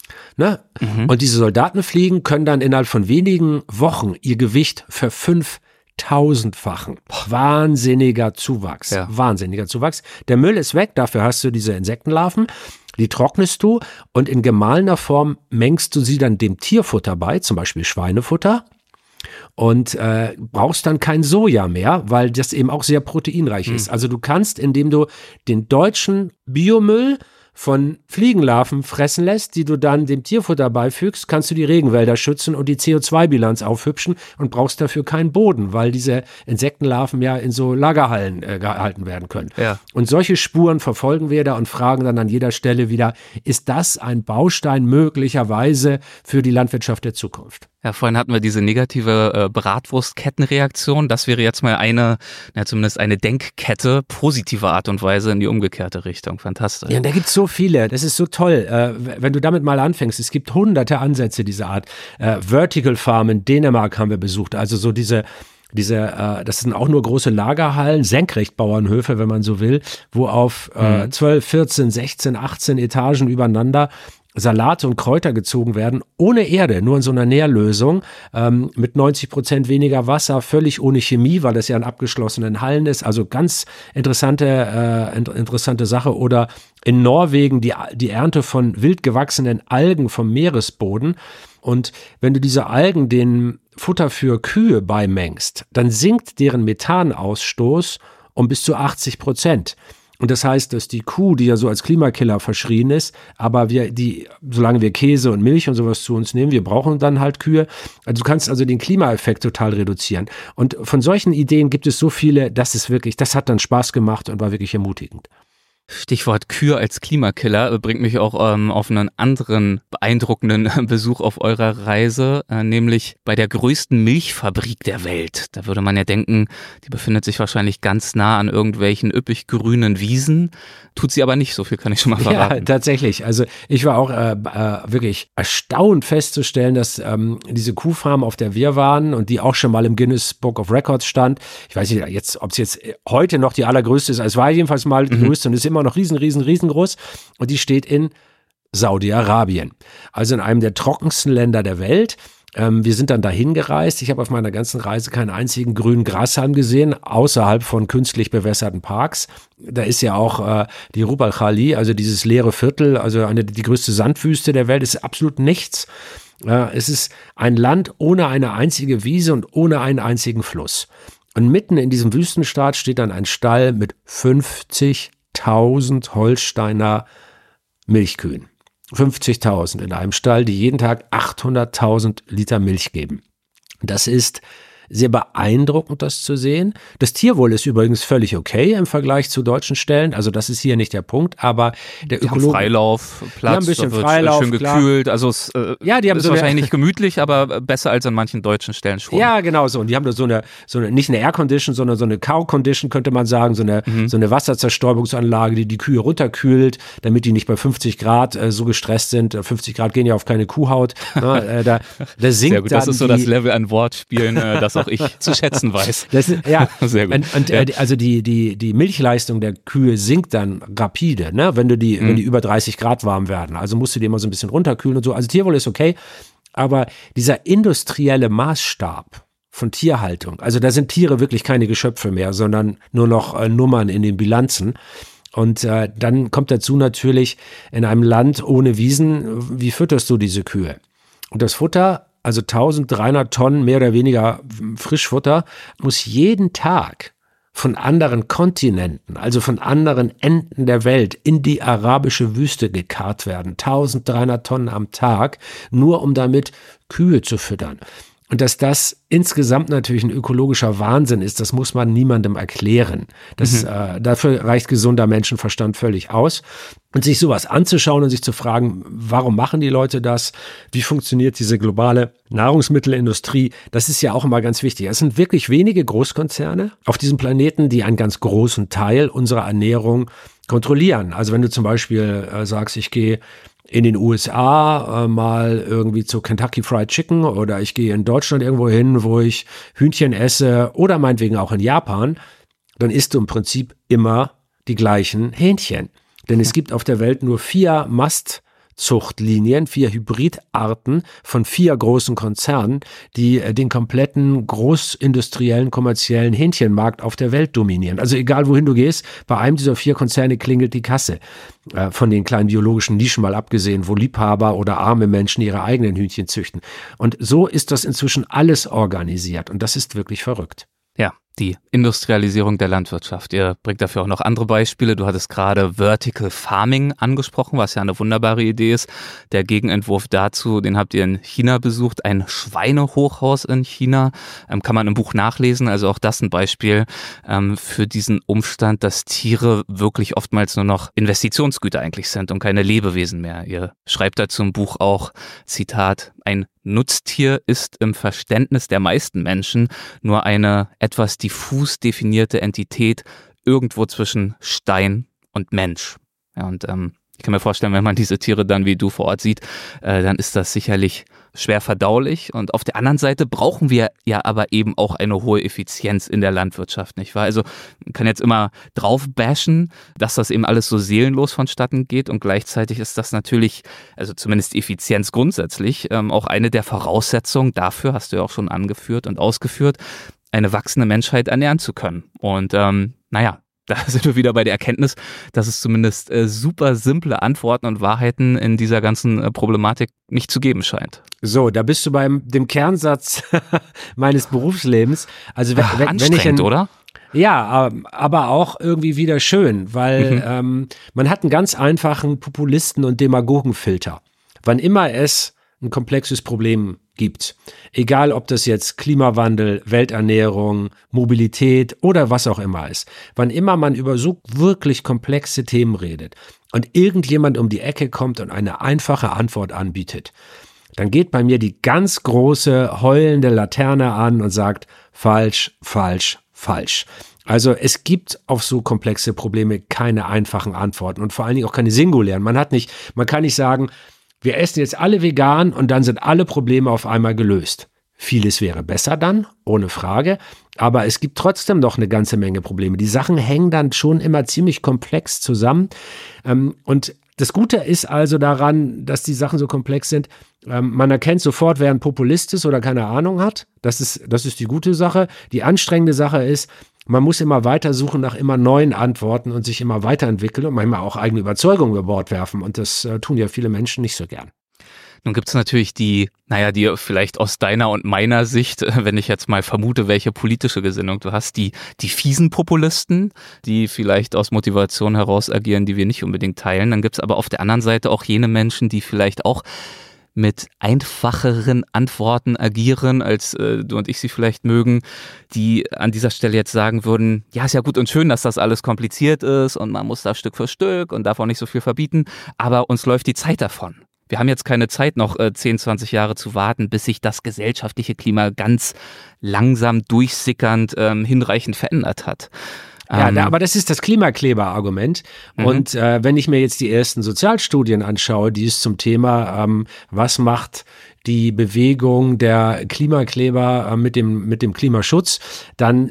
Ne? Mhm. Und diese Soldatenfliegen können dann innerhalb von wenigen Wochen ihr Gewicht verfünftausendfachen. Wahnsinniger Zuwachs. Ja. Wahnsinniger Zuwachs. Der Müll ist weg, dafür hast du diese Insektenlarven. Die trocknest du und in gemahlener Form mengst du sie dann dem Tierfutter bei, zum Beispiel Schweinefutter. Und äh, brauchst dann kein Soja mehr, weil das eben auch sehr proteinreich mhm. ist. Also du kannst, indem du den deutschen Biomüll von Fliegenlarven fressen lässt, die du dann dem Tierfutter beifügst, kannst du die Regenwälder schützen und die C O zwei Bilanz aufhübschen und brauchst dafür keinen Boden, weil diese Insektenlarven ja in so Lagerhallen äh, gehalten werden können. Ja. Und solche Spuren verfolgen wir da und fragen dann an jeder Stelle wieder, ist das ein Baustein möglicherweise für die Landwirtschaft der Zukunft? Ja, vorhin hatten wir diese negative äh, Bratwurstkettenreaktion. Das wäre jetzt mal eine, ja, zumindest eine Denkkette positiver Art und Weise in die umgekehrte Richtung. Fantastisch. Ja, und da gibt es so viele. Das ist so toll. Äh, wenn du damit mal anfängst, es gibt hunderte Ansätze dieser Art. Äh, Vertical Farm in Dänemark haben wir besucht. Also so diese Diese, äh, das sind auch nur große Lagerhallen, Senkrechtbauernhöfe, wenn man so will, wo auf äh, zwölf, vierzehn, sechzehn, achtzehn Etagen übereinander Salate und Kräuter gezogen werden, ohne Erde, nur in so einer Nährlösung, ähm, mit neunzig Prozent weniger Wasser, völlig ohne Chemie, weil das ja in abgeschlossenen Hallen ist. Also ganz interessante, äh, interessante Sache. Oder in Norwegen die, die Ernte von wild gewachsenen Algen vom Meeresboden. Und wenn du diese Algen den Futter für Kühe beimengst, dann sinkt deren Methanausstoß um bis zu achtzig Prozent. Und das heißt, dass die Kuh, die ja so als Klimakiller verschrien ist, aber wir, die, solange wir Käse und Milch und sowas zu uns nehmen, wir brauchen dann halt Kühe. Also du kannst also den Klimaeffekt total reduzieren. Und von solchen Ideen gibt es so viele, das ist wirklich, das hat dann Spaß gemacht und war wirklich ermutigend. Stichwort Kühe als Klimakiller bringt mich auch ähm, auf einen anderen beeindruckenden Besuch auf eurer Reise, äh, nämlich bei der größten Milchfabrik der Welt. Da würde man ja denken, die befindet sich wahrscheinlich ganz nah an irgendwelchen üppig grünen Wiesen. Tut sie aber nicht, so viel kann ich schon mal verraten. Ja, tatsächlich. Also ich war auch äh, äh, wirklich erstaunt festzustellen, dass ähm, diese Kuhfarm, auf der wir waren und die auch schon mal im Guinness Book of Records stand, ich weiß nicht, jetzt, ob es jetzt heute noch die allergrößte ist, es war jedenfalls mal die mhm. größte und ist immer noch riesen, riesen, riesengroß und die steht in Saudi-Arabien, also in einem der trockensten Länder der Welt. Ähm, wir sind dann dahin gereist. Ich habe auf meiner ganzen Reise keinen einzigen grünen Grashalm gesehen, außerhalb von künstlich bewässerten Parks. Da ist ja auch äh, die Rub al Khali, also dieses leere Viertel, also eine, die größte Sandwüste der Welt, ist absolut nichts. Äh, es ist ein Land ohne eine einzige Wiese und ohne einen einzigen Fluss. Und mitten in diesem Wüstenstaat steht dann ein Stall mit fünfzigtausend Holsteiner Milchkühen. fünfzigtausend in einem Stall, die jeden Tag achthunderttausend Liter Milch geben. Das ist sehr beeindruckend, das zu sehen. Das Tierwohl ist übrigens völlig okay im Vergleich zu deutschen Ställen. Also das ist hier nicht der Punkt, aber der Ökologe... Freilauf, Platz, ja, ein bisschen da wird Freilauf, schön gekühlt. Klar. Also es äh, ja, die haben ist so wahrscheinlich eine, nicht gemütlich, aber besser als an manchen deutschen Stellen schon. Ja, genau so. Und die haben da so eine, so eine nicht eine Air-Condition, sondern so eine Cow-Condition, könnte man sagen. So eine, mhm. so eine Wasserzerstäubungsanlage, die die Kühe runterkühlt, damit die nicht bei fünfzig Grad äh, so gestresst sind. fünfzig Grad gehen ja auf keine Kuhhaut. Ne? äh, da, da sinkt Sehr gut, das dann ist so die, das Level an Wortspielen, äh, das auch ich zu schätzen weiß. Das ist, ja, sehr gut. Und, und ja. äh, also die, die, die Milchleistung der Kühe sinkt dann rapide, ne? wenn, du die, mhm. wenn die über dreißig Grad warm werden. Also musst du die immer so ein bisschen runterkühlen und so. Also Tierwohl ist okay, aber dieser industrielle Maßstab von Tierhaltung, also da sind Tiere wirklich keine Geschöpfe mehr, sondern nur noch äh, Nummern in den Bilanzen. Und äh, dann kommt dazu natürlich in einem Land ohne Wiesen, wie fütterst du diese Kühe? Und das Futter, also eintausenddreihundert Tonnen mehr oder weniger Frischfutter, muss jeden Tag von anderen Kontinenten, also von anderen Enden der Welt in die arabische Wüste gekarrt werden. eintausenddreihundert Tonnen am Tag, nur um damit Kühe zu füttern. Und dass das insgesamt natürlich ein ökologischer Wahnsinn ist, das muss man niemandem erklären. Das, mhm. äh, dafür reicht gesunder Menschenverstand völlig aus. Und sich sowas anzuschauen und sich zu fragen, warum machen die Leute das? Wie funktioniert diese globale Nahrungsmittelindustrie? Das ist ja auch immer ganz wichtig. Es sind wirklich wenige Großkonzerne auf diesem Planeten, die einen ganz großen Teil unserer Ernährung kontrollieren. Also wenn du zum Beispiel äh, sagst, ich gehe in den U S A äh, mal irgendwie zu Kentucky Fried Chicken oder ich gehe in Deutschland irgendwo hin, wo ich Hühnchen esse oder meinetwegen auch in Japan, dann isst du im Prinzip immer die gleichen Hähnchen. Denn es gibt auf der Welt nur vier Mastzuchtlinien, vier Hybridarten von vier großen Konzernen, die den kompletten großindustriellen, kommerziellen Hähnchenmarkt auf der Welt dominieren. Also egal, wohin du gehst, bei einem dieser vier Konzerne klingelt die Kasse. Äh, von den kleinen biologischen Nischen mal abgesehen, wo Liebhaber oder arme Menschen ihre eigenen Hühnchen züchten. Und so ist das inzwischen alles organisiert. Und das ist wirklich verrückt. Ja, die Industrialisierung der Landwirtschaft. Ihr bringt dafür auch noch andere Beispiele. Du hattest gerade Vertical Farming angesprochen, was ja eine wunderbare Idee ist. Der Gegenentwurf dazu, den habt ihr in China besucht, ein Schweinehochhaus in China. Ähm, kann man im Buch nachlesen. Also auch das ein Beispiel ähm, für diesen Umstand, dass Tiere wirklich oftmals nur noch Investitionsgüter eigentlich sind und keine Lebewesen mehr. Ihr schreibt dazu im Buch auch, Zitat, ein Nutztier ist im Verständnis der meisten Menschen nur eine etwas diffus definierte Entität irgendwo zwischen Stein und Mensch. Ja, und ähm, ich kann mir vorstellen, wenn man diese Tiere dann wie du vor Ort sieht, äh, dann ist das sicherlich schwer verdaulich. Und auf der anderen Seite brauchen wir ja aber eben auch eine hohe Effizienz in der Landwirtschaft, nicht wahr? Also man kann jetzt immer drauf bashen, dass das eben alles so seelenlos vonstatten geht. Und gleichzeitig ist das natürlich, also zumindest Effizienz grundsätzlich, ähm, auch eine der Voraussetzungen dafür, hast du ja auch schon angeführt und ausgeführt, eine wachsende Menschheit ernähren zu können. Und ähm, naja, da sind wir wieder bei der Erkenntnis, dass es zumindest äh, super simple Antworten und Wahrheiten in dieser ganzen äh, Problematik nicht zu geben scheint. So, da bist du beim dem Kernsatz meines Berufslebens. Also wenn, Ach, wenn, anstrengend, wenn ich in, oder? Ja, aber auch irgendwie wieder schön, weil Mhm. ähm, man hat einen ganz einfachen Populisten- und Demagogenfilter. Wann immer es ein komplexes Problem gibt. Egal, ob das jetzt Klimawandel, Welternährung, Mobilität oder was auch immer ist. Wann immer man über so wirklich komplexe Themen redet und irgendjemand um die Ecke kommt und eine einfache Antwort anbietet, dann geht bei mir die ganz große heulende Laterne an und sagt, falsch, falsch, falsch. Also es gibt auf so komplexe Probleme keine einfachen Antworten und vor allen Dingen auch keine singulären. Man hat nicht, man kann nicht sagen, wir essen jetzt alle vegan und dann sind alle Probleme auf einmal gelöst. Vieles wäre besser dann, ohne Frage, aber es gibt trotzdem noch eine ganze Menge Probleme. Die Sachen hängen dann schon immer ziemlich komplex zusammen. Und das Gute ist also daran, dass die Sachen so komplex sind, man erkennt sofort, wer ein Populist ist oder keine Ahnung hat. Das ist, das ist die gute Sache. Die anstrengende Sache ist, man muss immer weiter suchen nach immer neuen Antworten und sich immer weiterentwickeln und manchmal auch eigene Überzeugungen über Bord werfen. Und das äh, tun ja viele Menschen nicht so gern. Nun gibt es natürlich die, naja, die vielleicht aus deiner und meiner Sicht, wenn ich jetzt mal vermute, welche politische Gesinnung du hast, die, die fiesen Populisten, die vielleicht aus Motivation heraus agieren, die wir nicht unbedingt teilen. Dann gibt es aber auf der anderen Seite auch jene Menschen, die vielleicht auch mit einfacheren Antworten agieren, als äh, du und ich sie vielleicht mögen, die an dieser Stelle jetzt sagen würden, ja, ist ja gut und schön, dass das alles kompliziert ist und man muss da Stück für Stück und darf auch nicht so viel verbieten, aber uns läuft die Zeit davon. Wir haben jetzt keine Zeit, noch äh, zehn, zwanzig Jahre zu warten, bis sich das gesellschaftliche Klima ganz langsam durchsickernd ähm, hinreichend verändert hat. Ja, da, aber das ist das Klimakleber-Argument. Mhm. Und äh, wenn ich mir jetzt die ersten Sozialstudien anschaue, die es zum Thema, ähm, was macht die Bewegung der Klimakleber äh, mit dem, mit dem Klimaschutz, dann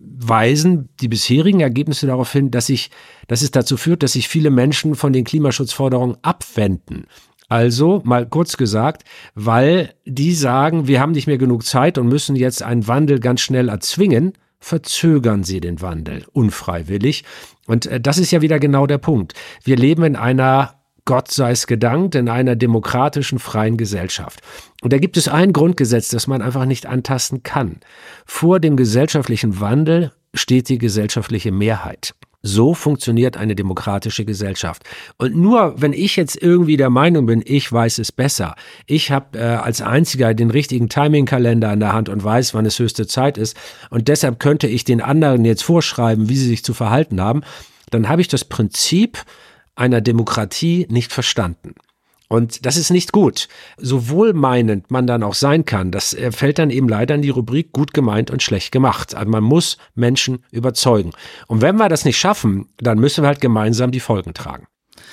weisen die bisherigen Ergebnisse darauf hin, dass sich, dass es dazu führt, dass sich viele Menschen von den Klimaschutzforderungen abwenden. Also, mal kurz gesagt, weil die sagen, wir haben nicht mehr genug Zeit und müssen jetzt einen Wandel ganz schnell erzwingen, verzögern sie den Wandel, unfreiwillig. Und äh, das ist ja wieder genau der Punkt. Wir leben in einer, Gott sei es gedankt, in einer demokratischen, freien Gesellschaft. Und da gibt es ein Grundgesetz, das man einfach nicht antasten kann. Vor dem gesellschaftlichen Wandel steht die gesellschaftliche Mehrheit. So funktioniert eine demokratische Gesellschaft. Und nur wenn ich jetzt irgendwie der Meinung bin, ich weiß es besser, ich habe äh, als Einziger den richtigen Timing-Kalender in der Hand und weiß, wann es höchste Zeit ist und deshalb könnte ich den anderen jetzt vorschreiben, wie sie sich zu verhalten haben, dann habe ich das Prinzip einer Demokratie nicht verstanden. Und das ist nicht gut. So wohlmeinend man dann auch sein kann, das fällt dann eben leider in die Rubrik gut gemeint und schlecht gemacht. Also man muss Menschen überzeugen. Und wenn wir das nicht schaffen, dann müssen wir halt gemeinsam die Folgen tragen.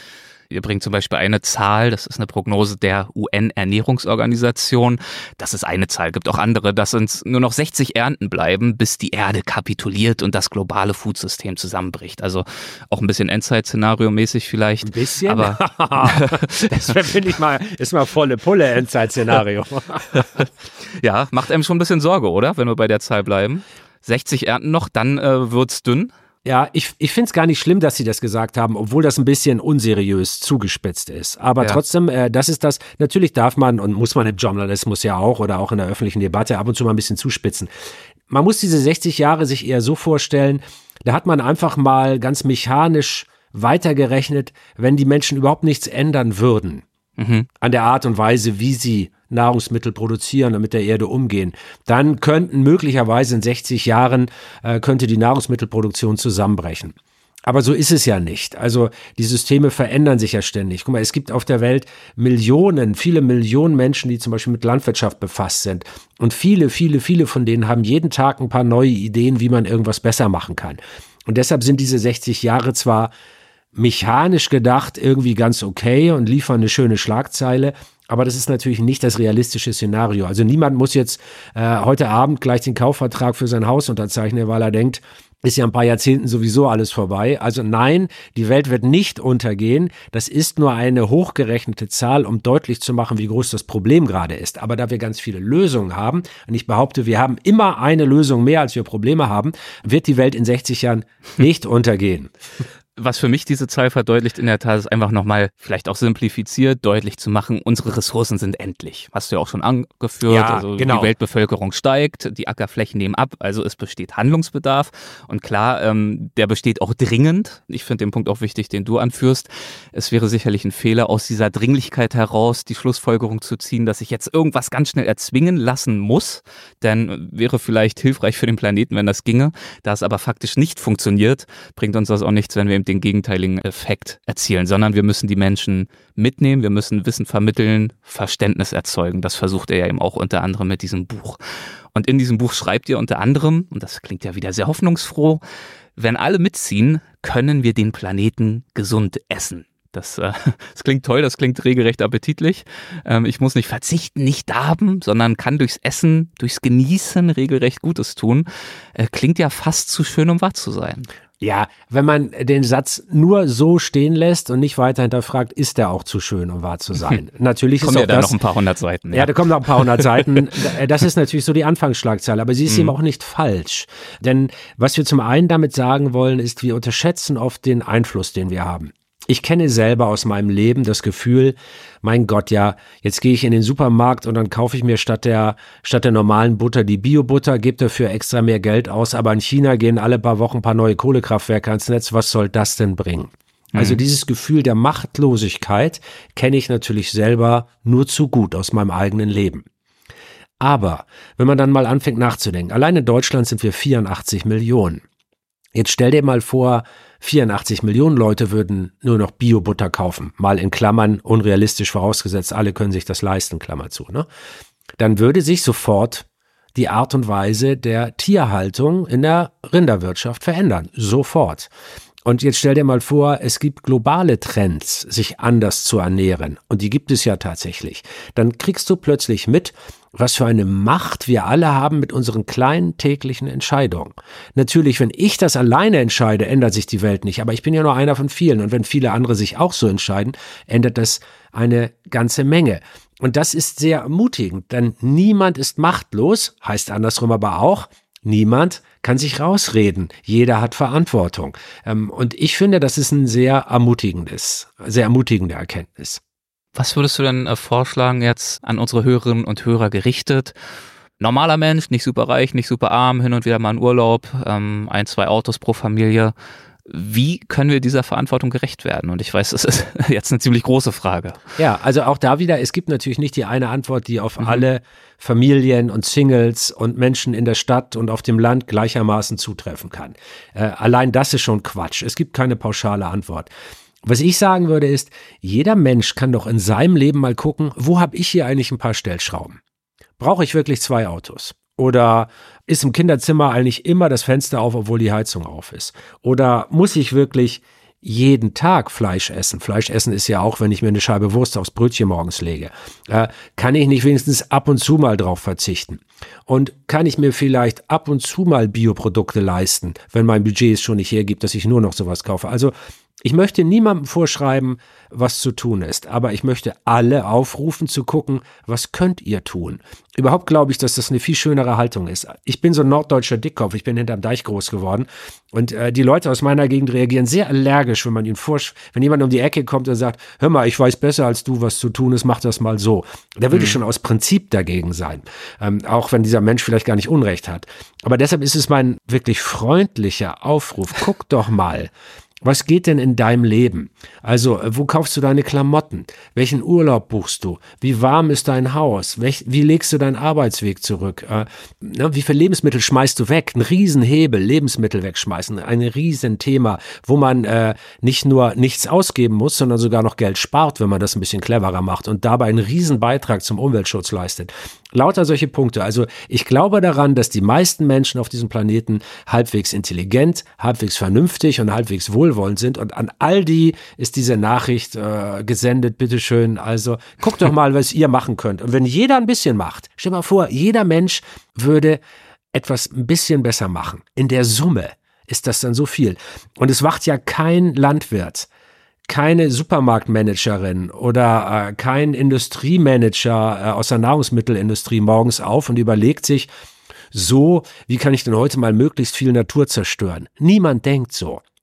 Ihr bringt zum Beispiel eine Zahl, das ist eine Prognose der U N-Ernährungsorganisation. Das ist eine Zahl, gibt auch andere, dass uns nur noch sechzig Ernten bleiben, bis die Erde kapituliert und das globale Foodsystem zusammenbricht. Also auch ein bisschen Endzeit-Szenario-mäßig vielleicht. Ein bisschen? Aber das finde ich mal, ist mal volle Pulle Endzeit-Szenario. Ja, macht einem schon ein bisschen Sorge, oder? Wenn wir bei der Zahl bleiben. sechzig Ernten noch, dann äh, wird's dünn. Ja, ich, ich finde es gar nicht schlimm, dass sie das gesagt haben, obwohl das ein bisschen unseriös zugespitzt ist. Aber ja. trotzdem, äh, das ist das, natürlich darf man und muss man im Journalismus ja auch oder auch in der öffentlichen Debatte ab und zu mal ein bisschen zuspitzen. Man muss diese sechzig Jahre sich eher so vorstellen, da hat man einfach mal ganz mechanisch weitergerechnet, wenn die Menschen überhaupt nichts ändern würden. Mhm. An der Art und Weise, wie sie Nahrungsmittel produzieren und mit der Erde umgehen, dann könnten möglicherweise in sechzig Jahren äh, könnte die Nahrungsmittelproduktion zusammenbrechen. Aber so ist es ja nicht. Also die Systeme verändern sich ja ständig. Guck mal, es gibt auf der Welt Millionen, viele Millionen Menschen, die zum Beispiel mit Landwirtschaft befasst sind. Und viele, viele, viele von denen haben jeden Tag ein paar neue Ideen, wie man irgendwas besser machen kann. Und deshalb sind diese sechzig Jahre zwar mechanisch gedacht irgendwie ganz okay und liefern eine schöne Schlagzeile, aber das ist natürlich nicht das realistische Szenario. Also niemand muss jetzt äh, heute Abend gleich den Kaufvertrag für sein Haus unterzeichnen, weil er denkt, ist ja ein paar Jahrzehnten sowieso alles vorbei. Also nein, die Welt wird nicht untergehen. Das ist nur eine hochgerechnete Zahl, um deutlich zu machen, wie groß das Problem gerade ist. Aber da wir ganz viele Lösungen haben, und ich behaupte, wir haben immer eine Lösung mehr, als wir Probleme haben, wird die Welt in sechzig Jahren nicht untergehen. Was für mich diese Zahl verdeutlicht in der Tat, ist einfach nochmal vielleicht auch simplifiziert, deutlich zu machen, unsere Ressourcen sind endlich. Hast du ja auch schon angeführt, ja, also genau. Die Weltbevölkerung steigt, die Ackerflächen nehmen ab, also es besteht Handlungsbedarf und klar, ähm, der besteht auch dringend. Ich finde den Punkt auch wichtig, den du anführst. Es wäre sicherlich ein Fehler, aus dieser Dringlichkeit heraus die Schlussfolgerung zu ziehen, dass ich jetzt irgendwas ganz schnell erzwingen lassen muss, denn wäre vielleicht hilfreich für den Planeten, wenn das ginge. Da es aber faktisch nicht funktioniert, bringt uns das auch nichts, wenn wir eben den gegenteiligen Effekt erzielen, sondern wir müssen die Menschen mitnehmen, wir müssen Wissen vermitteln, Verständnis erzeugen. Das versucht er ja eben auch unter anderem mit diesem Buch. Und in diesem Buch schreibt ihr unter anderem, und das klingt ja wieder sehr hoffnungsfroh, wenn alle mitziehen, können wir den Planeten gesund essen. Das, äh, das klingt toll, das klingt regelrecht appetitlich. Ähm, ich muss nicht verzichten, nicht darben, sondern kann durchs Essen, durchs Genießen regelrecht Gutes tun. Äh, klingt ja fast zu schön, um wahr zu sein. Ja, wenn man den Satz nur so stehen lässt und nicht weiter hinterfragt, ist der auch zu schön, um wahr zu sein. Natürlich kommen ist ja auch da das, noch ein paar hundert Seiten. Ja, ja, da kommen noch ein paar hundert Seiten. Das ist natürlich so die Anfangsschlagzeile, aber sie ist mhm. eben auch nicht falsch. Denn was wir zum einen damit sagen wollen, ist, wir unterschätzen oft den Einfluss, den wir haben. Ich kenne selber aus meinem Leben das Gefühl, mein Gott, ja, jetzt gehe ich in den Supermarkt und dann kaufe ich mir statt der, statt der normalen Butter die Bio-Butter, gebe dafür extra mehr Geld aus, aber in China gehen alle paar Wochen ein paar neue Kohlekraftwerke ans Netz. Was soll das denn bringen? Mhm. Also dieses Gefühl der Machtlosigkeit kenne ich natürlich selber nur zu gut aus meinem eigenen Leben. Aber wenn man dann mal anfängt nachzudenken, allein in Deutschland sind wir vierundachtzig Millionen. Jetzt stell dir mal vor, vierundachtzig Millionen Leute würden nur noch Bio-Butter kaufen. Mal in Klammern, unrealistisch vorausgesetzt, alle können sich das leisten, Klammer zu. Ne? Dann würde sich sofort die Art und Weise der Tierhaltung in der Rinderwirtschaft verändern. Sofort. Und jetzt stell dir mal vor, es gibt globale Trends, sich anders zu ernähren. Und die gibt es ja tatsächlich. Dann kriegst du plötzlich mit, was für eine Macht wir alle haben mit unseren kleinen täglichen Entscheidungen. Natürlich, wenn ich das alleine entscheide, ändert sich die Welt nicht. Aber ich bin ja nur einer von vielen. Und wenn viele andere sich auch so entscheiden, ändert das eine ganze Menge. Und das ist sehr ermutigend, denn niemand ist machtlos, heißt andersrum aber auch, niemand kann sich rausreden. Jeder hat Verantwortung. Und ich finde, das ist ein sehr ermutigendes, sehr ermutigende Erkenntnis. Was würdest du denn äh, vorschlagen jetzt an unsere Hörerinnen und Hörer gerichtet? Normaler Mensch, nicht super reich, nicht super arm, hin und wieder mal in Urlaub, ähm, ein, zwei Autos pro Familie. Wie können wir dieser Verantwortung gerecht werden? Und ich weiß, das ist jetzt eine ziemlich große Frage. Ja, also auch da wieder, es gibt natürlich nicht die eine Antwort, die auf mhm. alle Familien und Singles und Menschen in der Stadt und auf dem Land gleichermaßen zutreffen kann. Äh, allein das ist schon Quatsch. Es gibt keine pauschale Antwort. Was ich sagen würde ist, jeder Mensch kann doch in seinem Leben mal gucken, wo habe ich hier eigentlich ein paar Stellschrauben? Brauche ich wirklich zwei Autos? Oder ist im Kinderzimmer eigentlich immer das Fenster auf, obwohl die Heizung auf ist? Oder muss ich wirklich jeden Tag Fleisch essen? Fleisch essen ist ja auch, wenn ich mir eine Scheibe Wurst aufs Brötchen morgens lege. Äh, kann ich nicht wenigstens ab und zu mal drauf verzichten? Und kann ich mir vielleicht ab und zu mal Bioprodukte leisten, wenn mein Budget es schon nicht hergibt, dass ich nur noch sowas kaufe? Also ich möchte niemandem vorschreiben, was zu tun ist, aber ich möchte alle aufrufen zu gucken, was könnt ihr tun? Überhaupt glaube ich, dass das eine viel schönere Haltung ist. Ich bin so ein norddeutscher Dickkopf, ich bin hinterm Deich groß geworden und äh, die Leute aus meiner Gegend reagieren sehr allergisch, wenn man ihnen vorsch- wenn jemand um die Ecke kommt und sagt, hör mal, ich weiß besser als du, was zu tun ist, mach das mal so. Da würde ich schon aus Prinzip dagegen sein, ähm, auch wenn dieser Mensch vielleicht gar nicht Unrecht hat. Aber deshalb ist es mein wirklich freundlicher Aufruf, guck doch mal, was geht denn in deinem Leben? Also, wo kaufst du deine Klamotten? Welchen Urlaub buchst du? Wie warm ist dein Haus? Welch, wie legst du deinen Arbeitsweg zurück? Äh, na, wie viele Lebensmittel schmeißt du weg? Ein Riesenhebel, Lebensmittel wegschmeißen, ein Riesenthema, wo man äh, nicht nur nichts ausgeben muss, sondern sogar noch Geld spart, wenn man das ein bisschen cleverer macht und dabei einen Riesenbeitrag zum Umweltschutz leistet. Lauter solche Punkte. Also ich glaube daran, dass die meisten Menschen auf diesem Planeten halbwegs intelligent, halbwegs vernünftig und halbwegs wohlwollend sind. Und an all die ist diese Nachricht äh, gesendet, bitteschön. Also guckt doch mal, was ihr machen könnt. Und wenn jeder ein bisschen macht, stell mal vor, jeder Mensch würde etwas ein bisschen besser machen. In der Summe ist das dann so viel. Und es wacht ja kein Landwirt, keine Supermarktmanagerin oder äh, kein Industriemanager äh, aus der Nahrungsmittelindustrie morgens auf und überlegt sich, so, wie kann ich denn heute mal möglichst viel Natur zerstören? Niemand denkt so.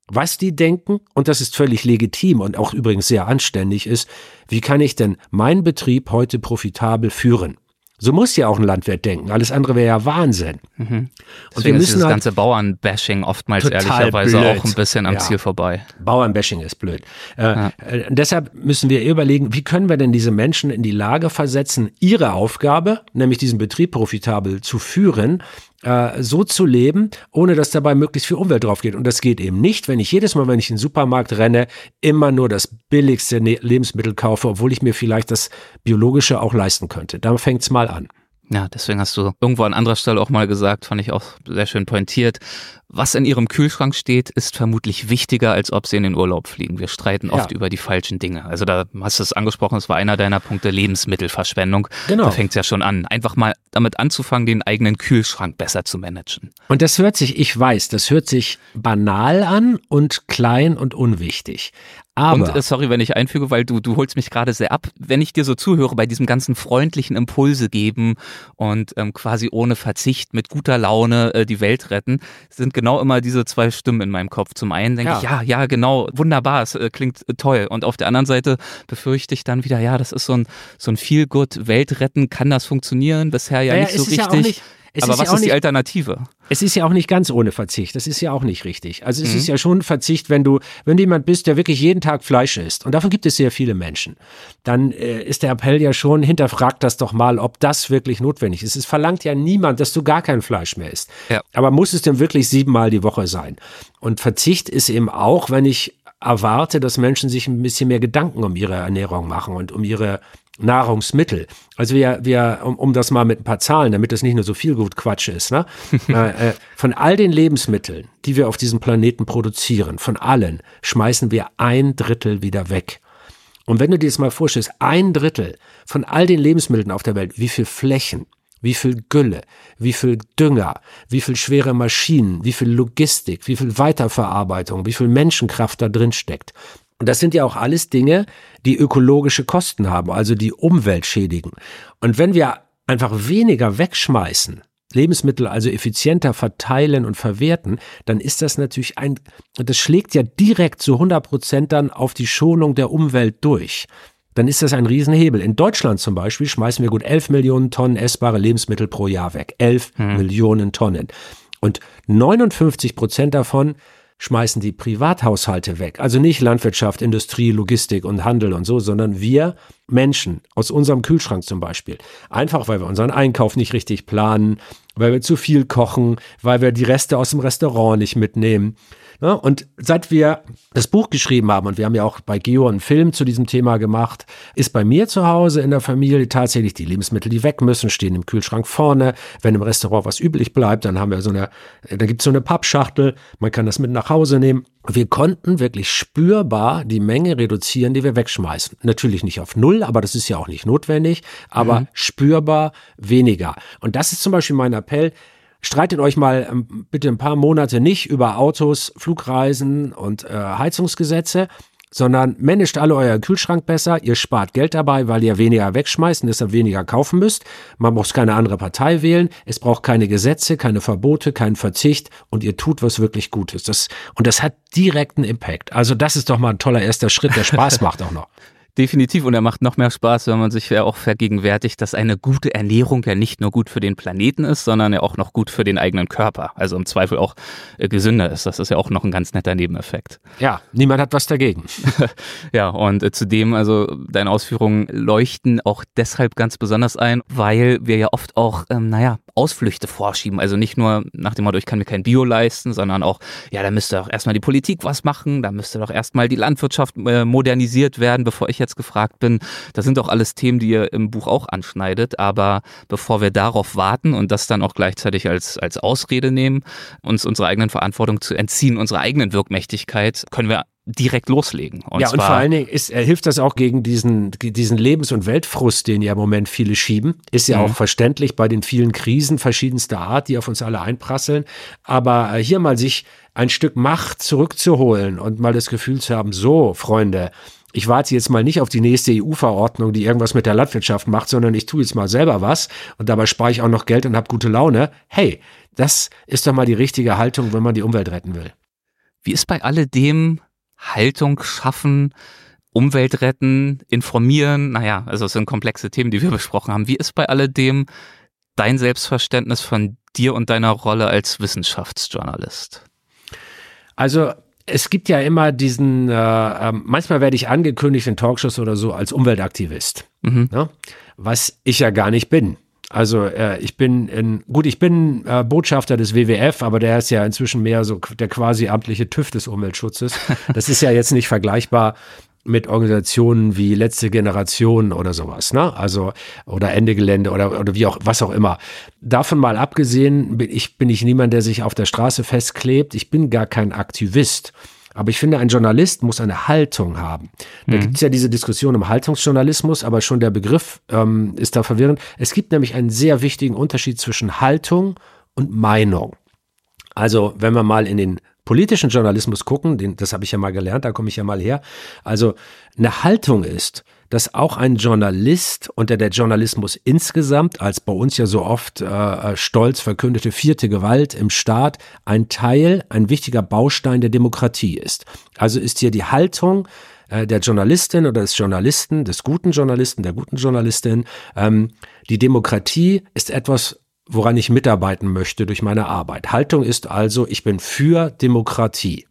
Was die denken, und das ist völlig legitim und auch übrigens sehr anständig ist, wie kann ich denn meinen Betrieb heute profitabel führen? So muss ja auch ein Landwirt denken. Alles andere wäre ja Wahnsinn. Mhm. Und wir müssen ist dieses halt ganze Bauernbashing oftmals ehrlicherweise blöd. Auch ein bisschen am ja. Ziel vorbei. Bauernbashing ist blöd. Äh, ja. äh, deshalb müssen wir überlegen, wie können wir denn diese Menschen in die Lage versetzen, ihre Aufgabe, nämlich diesen Betrieb profitabel zu führen, äh, so zu leben, ohne dass dabei möglichst viel Umwelt drauf geht. Und das geht eben nicht, wenn ich jedes Mal, wenn ich in den Supermarkt renne, immer nur das billigste ne- Lebensmittel kaufe, obwohl ich mir vielleicht das Biologische auch leisten könnte. Da fängt's mal an. Ja, deswegen hast du irgendwo an anderer Stelle auch mal gesagt, fand ich auch sehr schön pointiert, was in ihrem Kühlschrank steht, ist vermutlich wichtiger, als ob sie in den Urlaub fliegen. Wir streiten oft ja. über die falschen Dinge. Also da hast du es angesprochen, es war einer deiner Punkte, Lebensmittelverschwendung. Genau. Da fängt es ja schon an. Einfach mal damit anzufangen, den eigenen Kühlschrank besser zu managen. Und das hört sich, ich weiß, das hört sich banal an und klein und unwichtig. Aber und, äh, sorry, wenn ich einfüge, weil du, du holst mich gerade sehr ab. Wenn ich dir so zuhöre, bei diesem ganzen freundlichen Impulse geben und ähm, quasi ohne Verzicht mit guter Laune äh, die Welt retten, sind genau immer diese zwei Stimmen in meinem Kopf. Zum einen denke ja. ich, ja, ja, genau, wunderbar, es äh, klingt äh, toll. Und auf der anderen Seite befürchte ich dann wieder, ja, das ist so ein, so ein Feel-Good-Weltretten, kann das funktionieren? Bisher ja, ja nicht so richtig. Ja nicht, aber ist was ja ist die nicht, Alternative? Es ist ja auch nicht ganz ohne Verzicht. Das ist ja auch nicht richtig. Also es mhm. ist ja schon Verzicht, wenn du, wenn du jemand bist, der wirklich jeden Tag Fleisch isst. Und davon gibt es sehr viele Menschen. Dann äh, ist der Appell ja schon, hinterfragt das doch mal, ob das wirklich notwendig ist. Es verlangt ja niemand, dass du gar kein Fleisch mehr isst. Ja. Aber muss es denn wirklich siebenmal die Woche sein? Und Verzicht ist eben auch, wenn ich erwarte, dass Menschen sich ein bisschen mehr Gedanken um ihre Ernährung machen und um ihre Nahrungsmittel. Also wir, wir um, um das mal mit ein paar Zahlen, damit das nicht nur so viel gut Quatsch ist, ne? äh, äh, von all den Lebensmitteln, die wir auf diesem Planeten produzieren, von allen, schmeißen wir ein Drittel wieder weg. Und wenn du dir das mal vorstellst, ein Drittel von all den Lebensmitteln auf der Welt, wie viel Flächen, wie viel Gülle, wie viel Dünger, wie viel schwere Maschinen, wie viel Logistik, wie viel Weiterverarbeitung, wie viel Menschenkraft da drin steckt. Und das sind ja auch alles Dinge, die ökologische Kosten haben, also die Umwelt schädigen. Und wenn wir einfach weniger wegschmeißen, Lebensmittel also effizienter verteilen und verwerten, dann ist das natürlich ein, das schlägt ja direkt zu hundert Prozent dann auf die Schonung der Umwelt durch. Dann ist das ein Riesenhebel. In Deutschland zum Beispiel schmeißen wir gut elf Millionen Tonnen essbare Lebensmittel pro Jahr weg. elf hm. Millionen Tonnen. Und neunundfünfzig Prozent davon schmeißen die Privathaushalte weg. Also nicht Landwirtschaft, Industrie, Logistik und Handel und so, sondern wir Menschen aus unserem Kühlschrank zum Beispiel. Einfach, weil wir unseren Einkauf nicht richtig planen, weil wir zu viel kochen, weil wir die Reste aus dem Restaurant nicht mitnehmen. Ja, und seit wir das Buch geschrieben haben, und wir haben ja auch bei Geo einen Film zu diesem Thema gemacht, ist bei mir zu Hause in der Familie tatsächlich die Lebensmittel, die weg müssen, stehen im Kühlschrank vorne. Wenn im Restaurant was übrig bleibt, dann haben wir so eine, da gibt es so eine Pappschachtel, man kann das mit nach Hause nehmen. Wir konnten wirklich spürbar die Menge reduzieren, die wir wegschmeißen. Natürlich nicht auf null, aber das ist ja auch nicht notwendig, aber mhm. spürbar weniger. Und das ist zum Beispiel mein Appell. Streitet euch mal ähm, bitte ein paar Monate nicht über Autos, Flugreisen und äh, Heizungsgesetze, sondern managt alle euren Kühlschrank besser. Ihr spart Geld dabei, weil ihr weniger wegschmeißt und deshalb weniger kaufen müsst. Man muss keine andere Partei wählen. Es braucht keine Gesetze, keine Verbote, keinen Verzicht und ihr tut was wirklich Gutes. Das, und das hat direkten Impact. Also das ist doch mal ein toller erster Schritt, der Spaß macht auch noch. Definitiv, und er macht noch mehr Spaß, wenn man sich ja auch vergegenwärtigt, dass eine gute Ernährung ja nicht nur gut für den Planeten ist, sondern ja auch noch gut für den eigenen Körper. Also im Zweifel auch äh, gesünder ist. Das ist ja auch noch ein ganz netter Nebeneffekt. Ja, niemand hat was dagegen. Ja, und äh, zudem, also deine Ausführungen leuchten auch deshalb ganz besonders ein, weil wir ja oft auch, ähm, naja, Ausflüchte vorschieben. Also nicht nur nach dem Motto, ich kann mir kein Bio leisten, sondern auch, ja, da müsste doch erstmal die Politik was machen, da müsste doch erstmal die Landwirtschaft äh, modernisiert werden, bevor ich jetzt gefragt bin. Das sind doch alles Themen, die ihr im Buch auch anschneidet, aber bevor wir darauf warten und das dann auch gleichzeitig als, als Ausrede nehmen, uns unserer eigenen Verantwortung zu entziehen, unserer eigenen Wirkmächtigkeit, können wir direkt loslegen. Und ja, und vor allen Dingen ist, hilft das auch gegen diesen, diesen Lebens- und Weltfrust, den ja im Moment viele schieben. Ist ja mhm. auch verständlich bei den vielen Krisen verschiedenster Art, die auf uns alle einprasseln. Aber hier mal sich ein Stück Macht zurückzuholen und mal das Gefühl zu haben, so, Freunde, ich warte jetzt mal nicht auf die nächste E U-Verordnung, die irgendwas mit der Landwirtschaft macht, sondern ich tue jetzt mal selber was und dabei spare ich auch noch Geld und habe gute Laune. Hey, das ist doch mal die richtige Haltung, wenn man die Umwelt retten will. Wie ist bei alledem Haltung schaffen, Umwelt retten, informieren, naja, also es sind komplexe Themen, die wir besprochen haben. Wie ist bei alledem dein Selbstverständnis von dir und deiner Rolle als Wissenschaftsjournalist? Also es gibt ja immer diesen, äh, manchmal werde ich angekündigt in Talkshows oder so als Umweltaktivist, mhm. ne? Was ich ja gar nicht bin. Also äh, ich bin, in, gut, ich bin äh, Botschafter des W W F, aber der ist ja inzwischen mehr so der quasi amtliche TÜV des Umweltschutzes. Das ist ja jetzt nicht vergleichbar mit Organisationen wie Letzte Generation oder sowas, ne? Also, oder Ende Gelände oder, oder wie auch, was auch immer. Davon mal abgesehen, bin ich, bin ich niemand, der sich auf der Straße festklebt. Ich bin gar kein Aktivist. Aber ich finde, ein Journalist muss eine Haltung haben. Da mhm. gibt es ja diese Diskussion um Haltungsjournalismus, aber schon der Begriff ähm, ist da verwirrend. Es gibt nämlich einen sehr wichtigen Unterschied zwischen Haltung und Meinung. Also, wenn wir mal in den politischen Journalismus gucken, den, das habe ich ja mal gelernt, da komme ich ja mal her. Also eine Haltung ist, dass auch ein Journalist unter der Journalismus insgesamt, als bei uns ja so oft äh, stolz verkündete vierte Gewalt im Staat, ein Teil, ein wichtiger Baustein der Demokratie ist. Also ist hier die Haltung äh, der Journalistin oder des Journalisten, des guten Journalisten, der guten Journalistin, ähm, die Demokratie ist etwas, woran ich mitarbeiten möchte durch meine Arbeit. Haltung ist also, ich bin für Demokratie.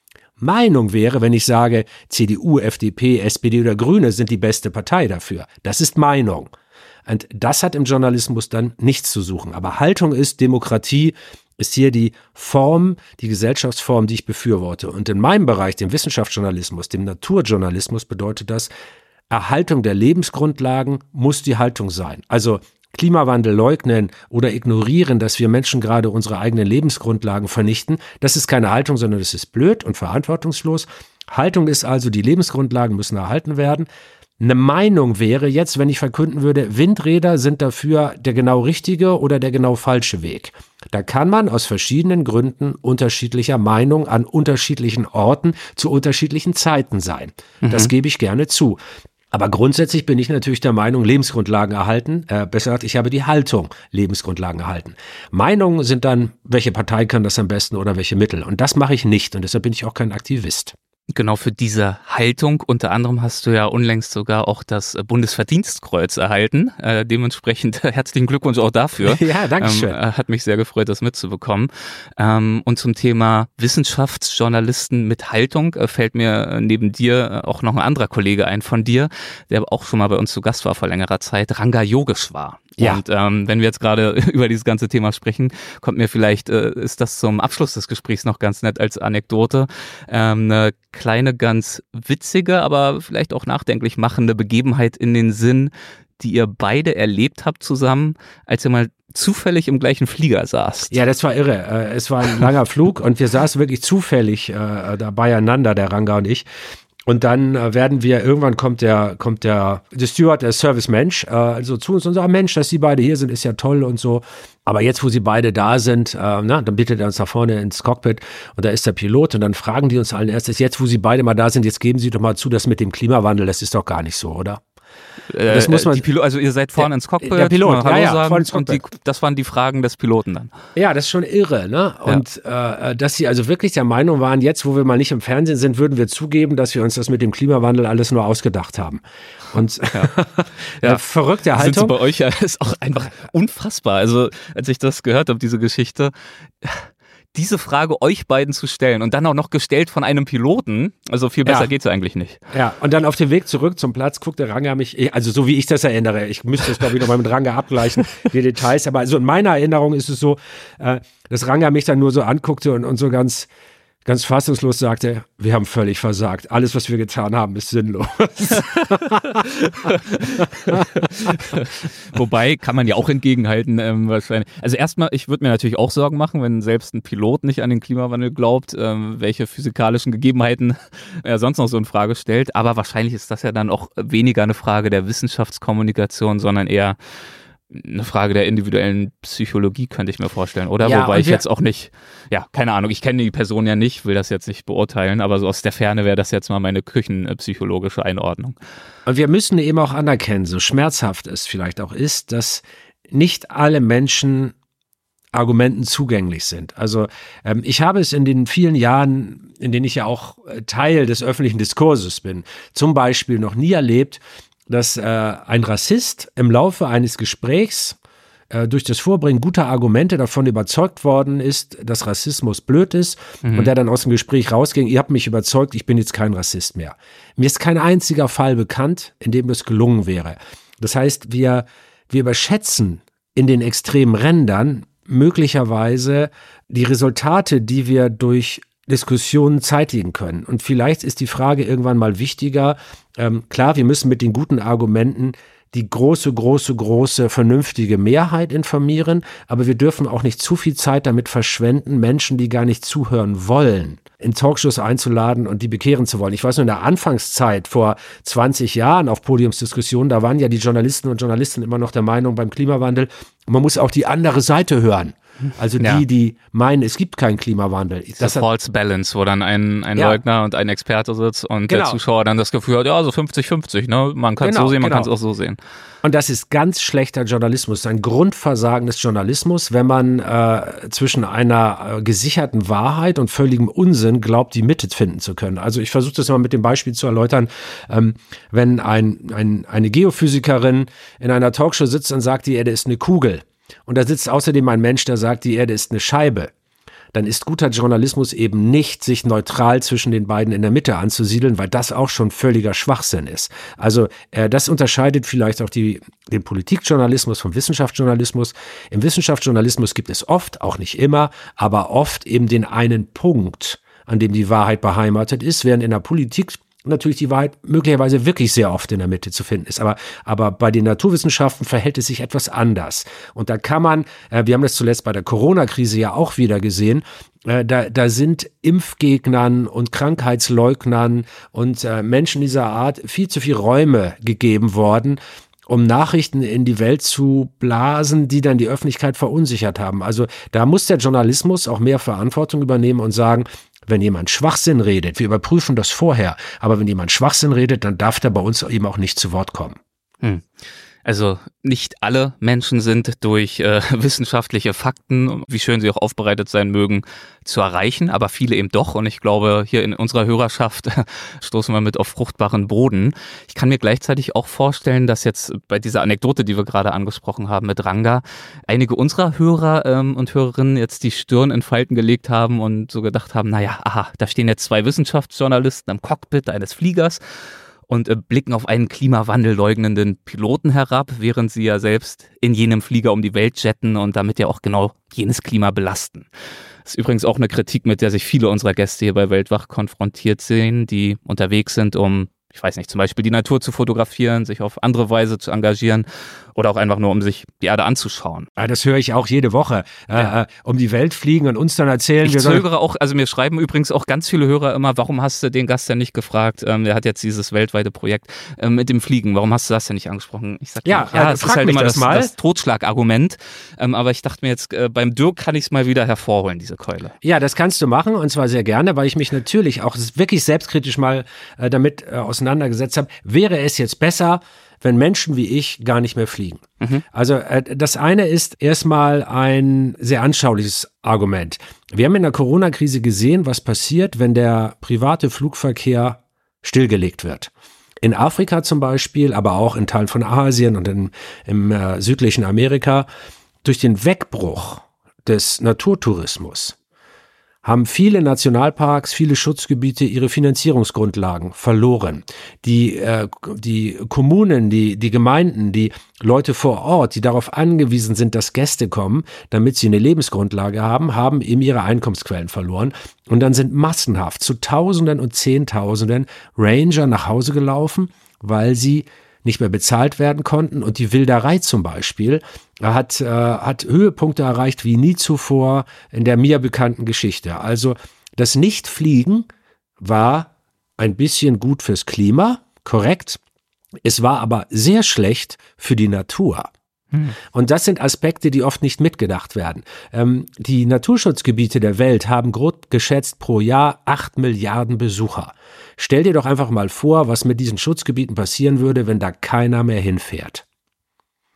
Meinung wäre, wenn ich sage, C D U, F D P, S P D oder Grüne sind die beste Partei dafür. Das ist Meinung. Und das hat im Journalismus dann nichts zu suchen. Aber Haltung ist, Demokratie ist hier die Form, die Gesellschaftsform, die ich befürworte. Und in meinem Bereich, dem Wissenschaftsjournalismus, dem Naturjournalismus, bedeutet das, Erhaltung der Lebensgrundlagen muss die Haltung sein. Also Klimawandel leugnen oder ignorieren, dass wir Menschen gerade unsere eigenen Lebensgrundlagen vernichten, das ist keine Haltung, sondern das ist blöd und verantwortungslos. Haltung ist also, die Lebensgrundlagen müssen erhalten werden. Eine Meinung wäre jetzt, wenn ich verkünden würde, Windräder sind dafür der genau richtige oder der genau falsche Weg. Da kann man aus verschiedenen Gründen unterschiedlicher Meinung an unterschiedlichen Orten zu unterschiedlichen Zeiten sein. Mhm. Das gebe ich gerne zu. Aber grundsätzlich bin ich natürlich der Meinung, Lebensgrundlagen erhalten. Äh, besser gesagt, ich habe die Haltung, Lebensgrundlagen erhalten. Meinungen sind dann, welche Partei kann das am besten oder welche Mittel. Und das mache ich nicht. Und deshalb bin ich auch kein Aktivist. Genau, für diese Haltung unter anderem hast du ja unlängst sogar auch das Bundesverdienstkreuz erhalten. Äh, dementsprechend herzlichen Glückwunsch auch dafür. Ja, danke schön. Ähm, hat mich sehr gefreut, das mitzubekommen. Ähm, und zum Thema Wissenschaftsjournalisten mit Haltung äh, fällt mir neben dir auch noch ein anderer Kollege ein von dir, der auch schon mal bei uns zu Gast war vor längerer Zeit, Ranga Yogeshwar. Ja. Und ähm, wenn wir jetzt gerade über dieses ganze Thema sprechen, kommt mir vielleicht, äh, ist das zum Abschluss des Gesprächs noch ganz nett als Anekdote, ähm, eine kleine, ganz witzige, aber vielleicht auch nachdenklich machende Begebenheit in den Sinn, die ihr beide erlebt habt zusammen, als ihr mal zufällig im gleichen Flieger saßt. Ja, das war irre. Es war ein langer Flug und wir saßen wirklich zufällig äh, da beieinander, der Ranga und ich. Und dann äh, werden wir, irgendwann kommt der, kommt der, der Steward, der Servicemensch, äh, also zu uns und sagt, Mensch, dass Sie beide hier sind, ist ja toll und so. Aber jetzt, wo Sie beide da sind, äh, na, dann bittet er uns nach vorne ins Cockpit und da ist der Pilot und dann fragen die uns allen erstes, jetzt, wo Sie beide mal da sind, jetzt geben Sie doch mal zu, das mit dem Klimawandel, das ist doch gar nicht so, oder? Das muss man, die Pilo- also ihr seid vorne der, ins Cockpit, der Pilot, Hallo ja, ja, sagen vorne ins Cockpit. Und die, das waren die Fragen des Piloten dann. Ja, das ist schon irre, ne? Und ja. äh, dass sie also wirklich der Meinung waren, jetzt, wo wir mal nicht im Fernsehen sind, würden wir zugeben, dass wir uns das mit dem Klimawandel alles nur ausgedacht haben. Und ja. ja. verrückte Haltung. Sind sie bei euch ja, ist auch einfach unfassbar. Also als ich das gehört habe, diese Geschichte, diese Frage euch beiden zu stellen und dann auch noch gestellt von einem Piloten, also viel besser ja. geht's eigentlich nicht. Ja, und dann auf dem Weg zurück zum Platz guckt der Ranga mich, also so wie ich das erinnere, ich müsste es glaube ich nochmal mit Ranga abgleichen, die Details, aber also in meiner Erinnerung ist es so, äh, dass Ranga mich dann nur so anguckte und, und so ganz ganz fassungslos sagte, wir haben völlig versagt. Alles, was wir getan haben, ist sinnlos. Wobei, kann man ja auch entgegenhalten, ähm, wahrscheinlich. Also erstmal, ich würde mir natürlich auch Sorgen machen, wenn selbst ein Pilot nicht an den Klimawandel glaubt, ähm, welche physikalischen Gegebenheiten er sonst noch so in Frage stellt. Aber wahrscheinlich ist das ja dann auch weniger eine Frage der Wissenschaftskommunikation, sondern eher eine Frage der individuellen Psychologie, könnte ich mir vorstellen, oder? Ja, Wobei ich jetzt auch nicht, ja, keine Ahnung, ich kenne die Person ja nicht, will das jetzt nicht beurteilen, aber so aus der Ferne wäre das jetzt mal meine küchenpsychologische Einordnung. Und wir müssen eben auch anerkennen, so schmerzhaft es vielleicht auch ist, dass nicht alle Menschen Argumenten zugänglich sind. Also ähm, ich habe es in den vielen Jahren, in denen ich ja auch äh, Teil des öffentlichen Diskurses bin, zum Beispiel noch nie erlebt, dass äh, ein Rassist im Laufe eines Gesprächs äh, durch das Vorbringen guter Argumente davon überzeugt worden ist, dass Rassismus blöd ist mhm. und der dann aus dem Gespräch rausging, ihr habt mich überzeugt, ich bin jetzt kein Rassist mehr. Mir ist kein einziger Fall bekannt, in dem das gelungen wäre. Das heißt, wir, wir überschätzen in den extremen Rändern möglicherweise die Resultate, die wir durch Diskussionen zeitigen können. Und vielleicht ist die Frage irgendwann mal wichtiger. Ähm, klar, wir müssen mit den guten Argumenten die große, große, große, vernünftige Mehrheit informieren, aber wir dürfen auch nicht zu viel Zeit damit verschwenden, Menschen, die gar nicht zuhören wollen, in Talkshows einzuladen und die bekehren zu wollen. Ich weiß nur, in der Anfangszeit vor zwanzig Jahren auf Podiumsdiskussionen, da waren ja die Journalisten und Journalistinnen immer noch der Meinung beim Klimawandel, man muss auch die andere Seite hören. Also die, ja. die meinen, es gibt keinen Klimawandel. Das ist False Balance, wo dann ein, ein ja. Leugner und ein Experte sitzt und genau. der Zuschauer dann das Gefühl hat, ja, so fünfzig fünfzig, ne? Man kann es genau, so sehen, man genau. kann es auch so sehen. Und das ist ganz schlechter Journalismus, ein Grundversagen des Journalismus, wenn man äh, zwischen einer äh, gesicherten Wahrheit und völligem Unsinn glaubt, die Mitte finden zu können. Also ich versuche das mal mit dem Beispiel zu erläutern. Ähm, wenn ein, ein, eine Geophysikerin in einer Talkshow sitzt und sagt, die Erde ist eine Kugel, und da sitzt außerdem ein Mensch, der sagt, die Erde ist eine Scheibe, dann ist guter Journalismus eben nicht, sich neutral zwischen den beiden in der Mitte anzusiedeln, weil das auch schon völliger Schwachsinn ist. Also äh, das unterscheidet vielleicht auch die, den Politikjournalismus vom Wissenschaftsjournalismus. Im Wissenschaftsjournalismus gibt es oft, auch nicht immer, aber oft eben den einen Punkt, an dem die Wahrheit beheimatet ist, während in der Politik natürlich die Wahrheit möglicherweise wirklich sehr oft in der Mitte zu finden ist. Aber, aber bei den Naturwissenschaften verhält es sich etwas anders. Und da kann man, äh, wir haben das zuletzt bei der Corona-Krise ja auch wieder gesehen, äh, da, da sind Impfgegnern und Krankheitsleugnern und äh, Menschen dieser Art viel zu viel Räume gegeben worden, um Nachrichten in die Welt zu blasen, die dann die Öffentlichkeit verunsichert haben. Also da muss der Journalismus auch mehr Verantwortung übernehmen und sagen, wenn jemand Schwachsinn redet, wir überprüfen das vorher, aber wenn jemand Schwachsinn redet, dann darf der bei uns eben auch nicht zu Wort kommen. Hm. Also nicht alle Menschen sind durch äh, wissenschaftliche Fakten, wie schön sie auch aufbereitet sein mögen, zu erreichen, aber viele eben doch. Und ich glaube, hier in unserer Hörerschaft stoßen wir mit auf fruchtbaren Boden. Ich kann mir gleichzeitig auch vorstellen, dass jetzt bei dieser Anekdote, die wir gerade angesprochen haben mit Ranga, einige unserer Hörer ähm, und Hörerinnen jetzt die Stirn in Falten gelegt haben und so gedacht haben, naja, aha, da stehen jetzt zwei Wissenschaftsjournalisten im Cockpit eines Fliegers und äh, blicken auf einen Klimawandel leugnenden Piloten herab, während sie ja selbst in jenem Flieger um die Welt jetten und damit ja auch genau jenes Klima belasten. Das ist übrigens auch eine Kritik, mit der sich viele unserer Gäste hier bei Weltwach konfrontiert sehen, die unterwegs sind, um, ich weiß nicht, zum Beispiel die Natur zu fotografieren, sich auf andere Weise zu engagieren oder auch einfach nur, um sich die Erde anzuschauen. Ja, das höre ich auch jede Woche. Ja. Äh, um die Welt fliegen und uns dann erzählen. Ich wir zögere auch, also mir schreiben übrigens auch ganz viele Hörer immer, warum hast du den Gast denn nicht gefragt? Ähm, der hat jetzt dieses weltweite Projekt ähm, mit dem Fliegen. Warum hast du das denn nicht angesprochen? Ich sag ja, ja, äh, es ist halt immer das, das, das Totschlagargument. Ähm, aber ich dachte mir jetzt, äh, beim Dirk kann ich es mal wieder hervorholen, diese Keule. Ja, das kannst du machen und zwar sehr gerne, weil ich mich natürlich auch wirklich selbstkritisch mal äh, damit äh, auseinandergesetzt habe. Wäre es jetzt besser, wenn Menschen wie ich gar nicht mehr fliegen? Mhm. Also äh, das eine ist erstmal ein sehr anschauliches Argument. Wir haben in der Corona-Krise gesehen, was passiert, wenn der private Flugverkehr stillgelegt wird. In Afrika zum Beispiel, aber auch in Teilen von Asien und in, im äh, südlichen Amerika. Durch den Wegbruch des Naturtourismus haben viele Nationalparks, viele Schutzgebiete ihre Finanzierungsgrundlagen verloren. Die, äh, die Kommunen, die, die Gemeinden, die Leute vor Ort, die darauf angewiesen sind, dass Gäste kommen, damit sie eine Lebensgrundlage haben, haben eben ihre Einkommensquellen verloren. Und dann sind massenhaft zu Tausenden und Zehntausenden Ranger nach Hause gelaufen, weil sie nicht mehr bezahlt werden konnten und die Wilderei zum Beispiel hat, äh, hat Höhepunkte erreicht wie nie zuvor in der mir bekannten Geschichte. Also das Nichtfliegen war ein bisschen gut fürs Klima, korrekt. Es war aber sehr schlecht für die Natur. Hm. Und das sind Aspekte, die oft nicht mitgedacht werden. Ähm, die Naturschutzgebiete der Welt haben grob geschätzt pro Jahr acht Milliarden Besucher. Stell dir doch einfach mal vor, was mit diesen Schutzgebieten passieren würde, wenn da keiner mehr hinfährt.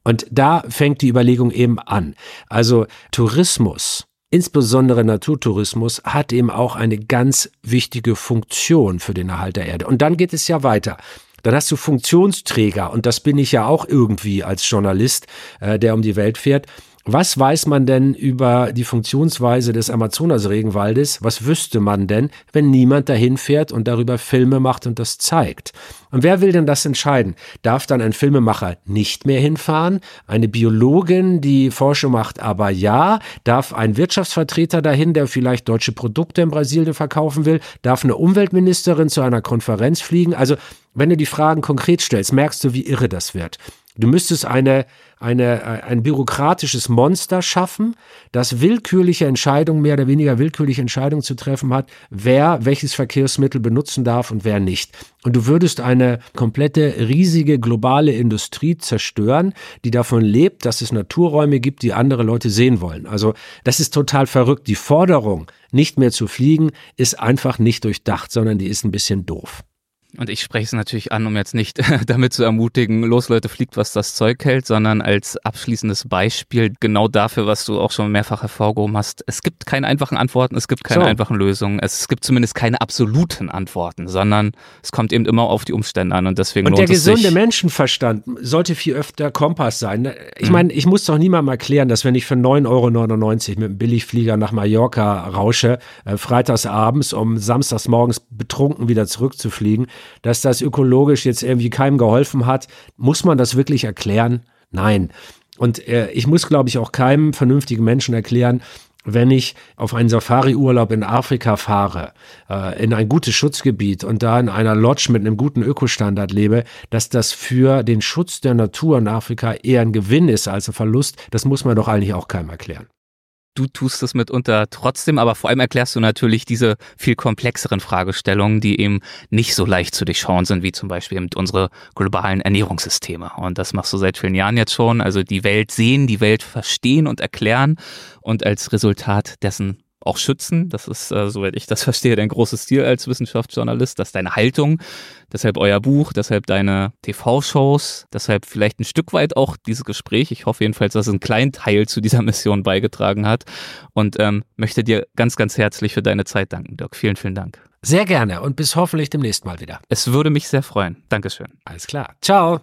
Und da fängt die Überlegung eben an. Also Tourismus, insbesondere Naturtourismus, hat eben auch eine ganz wichtige Funktion für den Erhalt der Erde. Und dann geht es ja weiter. Dann hast du Funktionsträger, und das bin ich ja auch irgendwie als Journalist, äh, der um die Welt fährt. Was weiß man denn über die Funktionsweise des Amazonas-Regenwaldes? Was wüsste man denn, wenn niemand dahin fährt und darüber Filme macht und das zeigt? Und wer will denn das entscheiden? Darf dann ein Filmemacher nicht mehr hinfahren? Eine Biologin, die Forschung macht, aber ja? Darf ein Wirtschaftsvertreter dahin, der vielleicht deutsche Produkte in Brasilien verkaufen will? Darf eine Umweltministerin zu einer Konferenz fliegen? Also, wenn du die Fragen konkret stellst, merkst du, wie irre das wird. Du müsstest eine, eine, ein bürokratisches Monster schaffen, das willkürliche Entscheidungen, mehr oder weniger willkürliche Entscheidungen zu treffen hat, wer welches Verkehrsmittel benutzen darf und wer nicht. Und du würdest eine komplette, riesige, globale Industrie zerstören, die davon lebt, dass es Naturräume gibt, die andere Leute sehen wollen. Also das ist total verrückt. Die Forderung, nicht mehr zu fliegen, ist einfach nicht durchdacht, sondern die ist ein bisschen doof. Und ich spreche es natürlich an, um jetzt nicht damit zu ermutigen, los Leute, fliegt, was das Zeug hält, sondern als abschließendes Beispiel genau dafür, was du auch schon mehrfach hervorgehoben hast. Es gibt keine einfachen Antworten, es gibt keine so. einfachen Lösungen, es gibt zumindest keine absoluten Antworten, sondern es kommt eben immer auf die Umstände an und deswegen und lohnt es sich. Und der gesunde Menschenverstand sollte viel öfter Kompass sein. Ich mhm. meine, ich muss doch niemandem erklären, dass wenn ich für neun Euro neunundneunzig mit einem Billigflieger nach Mallorca rausche, äh, freitagsabends, um samstags morgens betrunken wieder zurückzufliegen, dass das ökologisch jetzt irgendwie keinem geholfen hat. Muss man das wirklich erklären? Nein. Und äh, ich muss, glaube ich, auch keinem vernünftigen Menschen erklären, wenn ich auf einen Safari-Urlaub in Afrika fahre, äh, in ein gutes Schutzgebiet und da in einer Lodge mit einem guten Ökostandard lebe, dass das für den Schutz der Natur in Afrika eher ein Gewinn ist als ein Verlust. Das muss man doch eigentlich auch keinem erklären. Du tust es mitunter trotzdem, aber vor allem erklärst du natürlich diese viel komplexeren Fragestellungen, die eben nicht so leicht zu durchschauen sind, wie zum Beispiel eben unsere globalen Ernährungssysteme. Und das machst du seit vielen Jahren jetzt schon. Also die Welt sehen, die Welt verstehen und erklären und als Resultat dessen auch schützen. Das ist, äh, soweit ich das verstehe, dein großes Ziel als Wissenschaftsjournalist. Das ist deine Haltung. Deshalb euer Buch, deshalb deine T V-Shows, deshalb vielleicht ein Stück weit auch dieses Gespräch. Ich hoffe jedenfalls, dass es einen kleinen Teil zu dieser Mission beigetragen hat und ähm, möchte dir ganz, ganz herzlich für deine Zeit danken, Dirk. Vielen, vielen Dank. Sehr gerne und bis hoffentlich demnächst mal wieder. Es würde mich sehr freuen. Dankeschön. Alles klar. Ciao.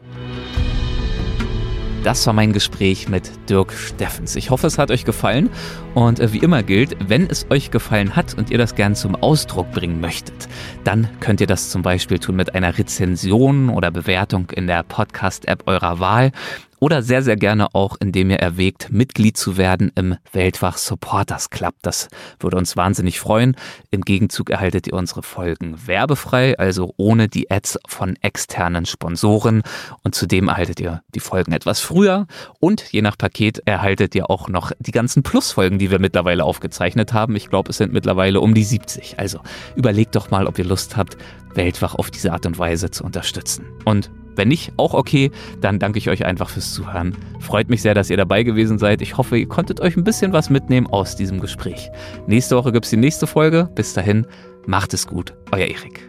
Das war mein Gespräch mit Dirk Steffens. Ich hoffe, es hat euch gefallen und äh, wie immer gilt, wenn es euch gefallen hat und ihr das gern zum Ausdruck bringen möchtet, dann könnt ihr das zum Beispiel tun mit einer Rezension oder Bewertung in der Podcast-App eurer Wahl. Oder sehr, sehr gerne auch, indem ihr erwägt, Mitglied zu werden im Weltwach Supporters Club. Das würde uns wahnsinnig freuen. Im Gegenzug erhaltet ihr unsere Folgen werbefrei, also ohne die Ads von externen Sponsoren. Und zudem erhaltet ihr die Folgen etwas früher. Und je nach Paket erhaltet ihr auch noch die ganzen Plusfolgen, die wir mittlerweile aufgezeichnet haben. Ich glaube, es sind mittlerweile um die siebzig. Also überlegt doch mal, ob ihr Lust habt, Weltwach auf diese Art und Weise zu unterstützen. Und wenn nicht, auch okay, dann danke ich euch einfach fürs Zuhören. Freut mich sehr, dass ihr dabei gewesen seid. Ich hoffe, ihr konntet euch ein bisschen was mitnehmen aus diesem Gespräch. Nächste Woche gibt es die nächste Folge. Bis dahin, macht es gut. Euer Erik.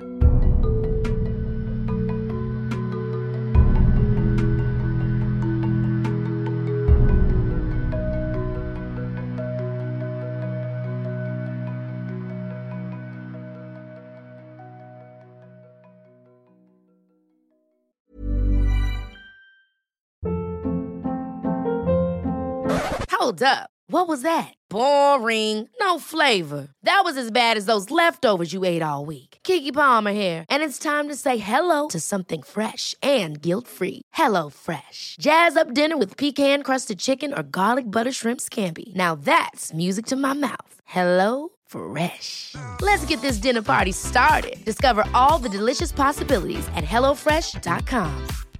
Hold up. What was that? Boring. No flavor. That was as bad as those leftovers you ate all week. Keke Palmer here, and it's time to say hello to something fresh and guilt-free. Hello Fresh. Jazz up dinner with pecan-crusted chicken or garlic butter shrimp scampi. Now that's music to my mouth. Hello Fresh. Let's get this dinner party started. Discover all the delicious possibilities at hello fresh dot com.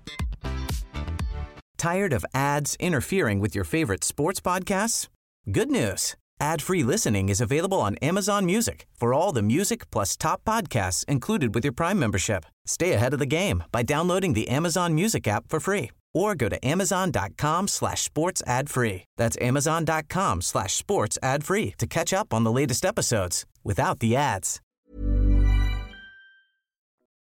Tired of ads interfering with your favorite sports podcasts? Good news. Ad-free listening is available on Amazon Music for all the music plus top podcasts included with your Prime membership. Stay ahead of the game by downloading the Amazon Music app for free or go to amazon.com slash sports ad free. That's amazon.com slash sports ad free to catch up on the latest episodes without the ads.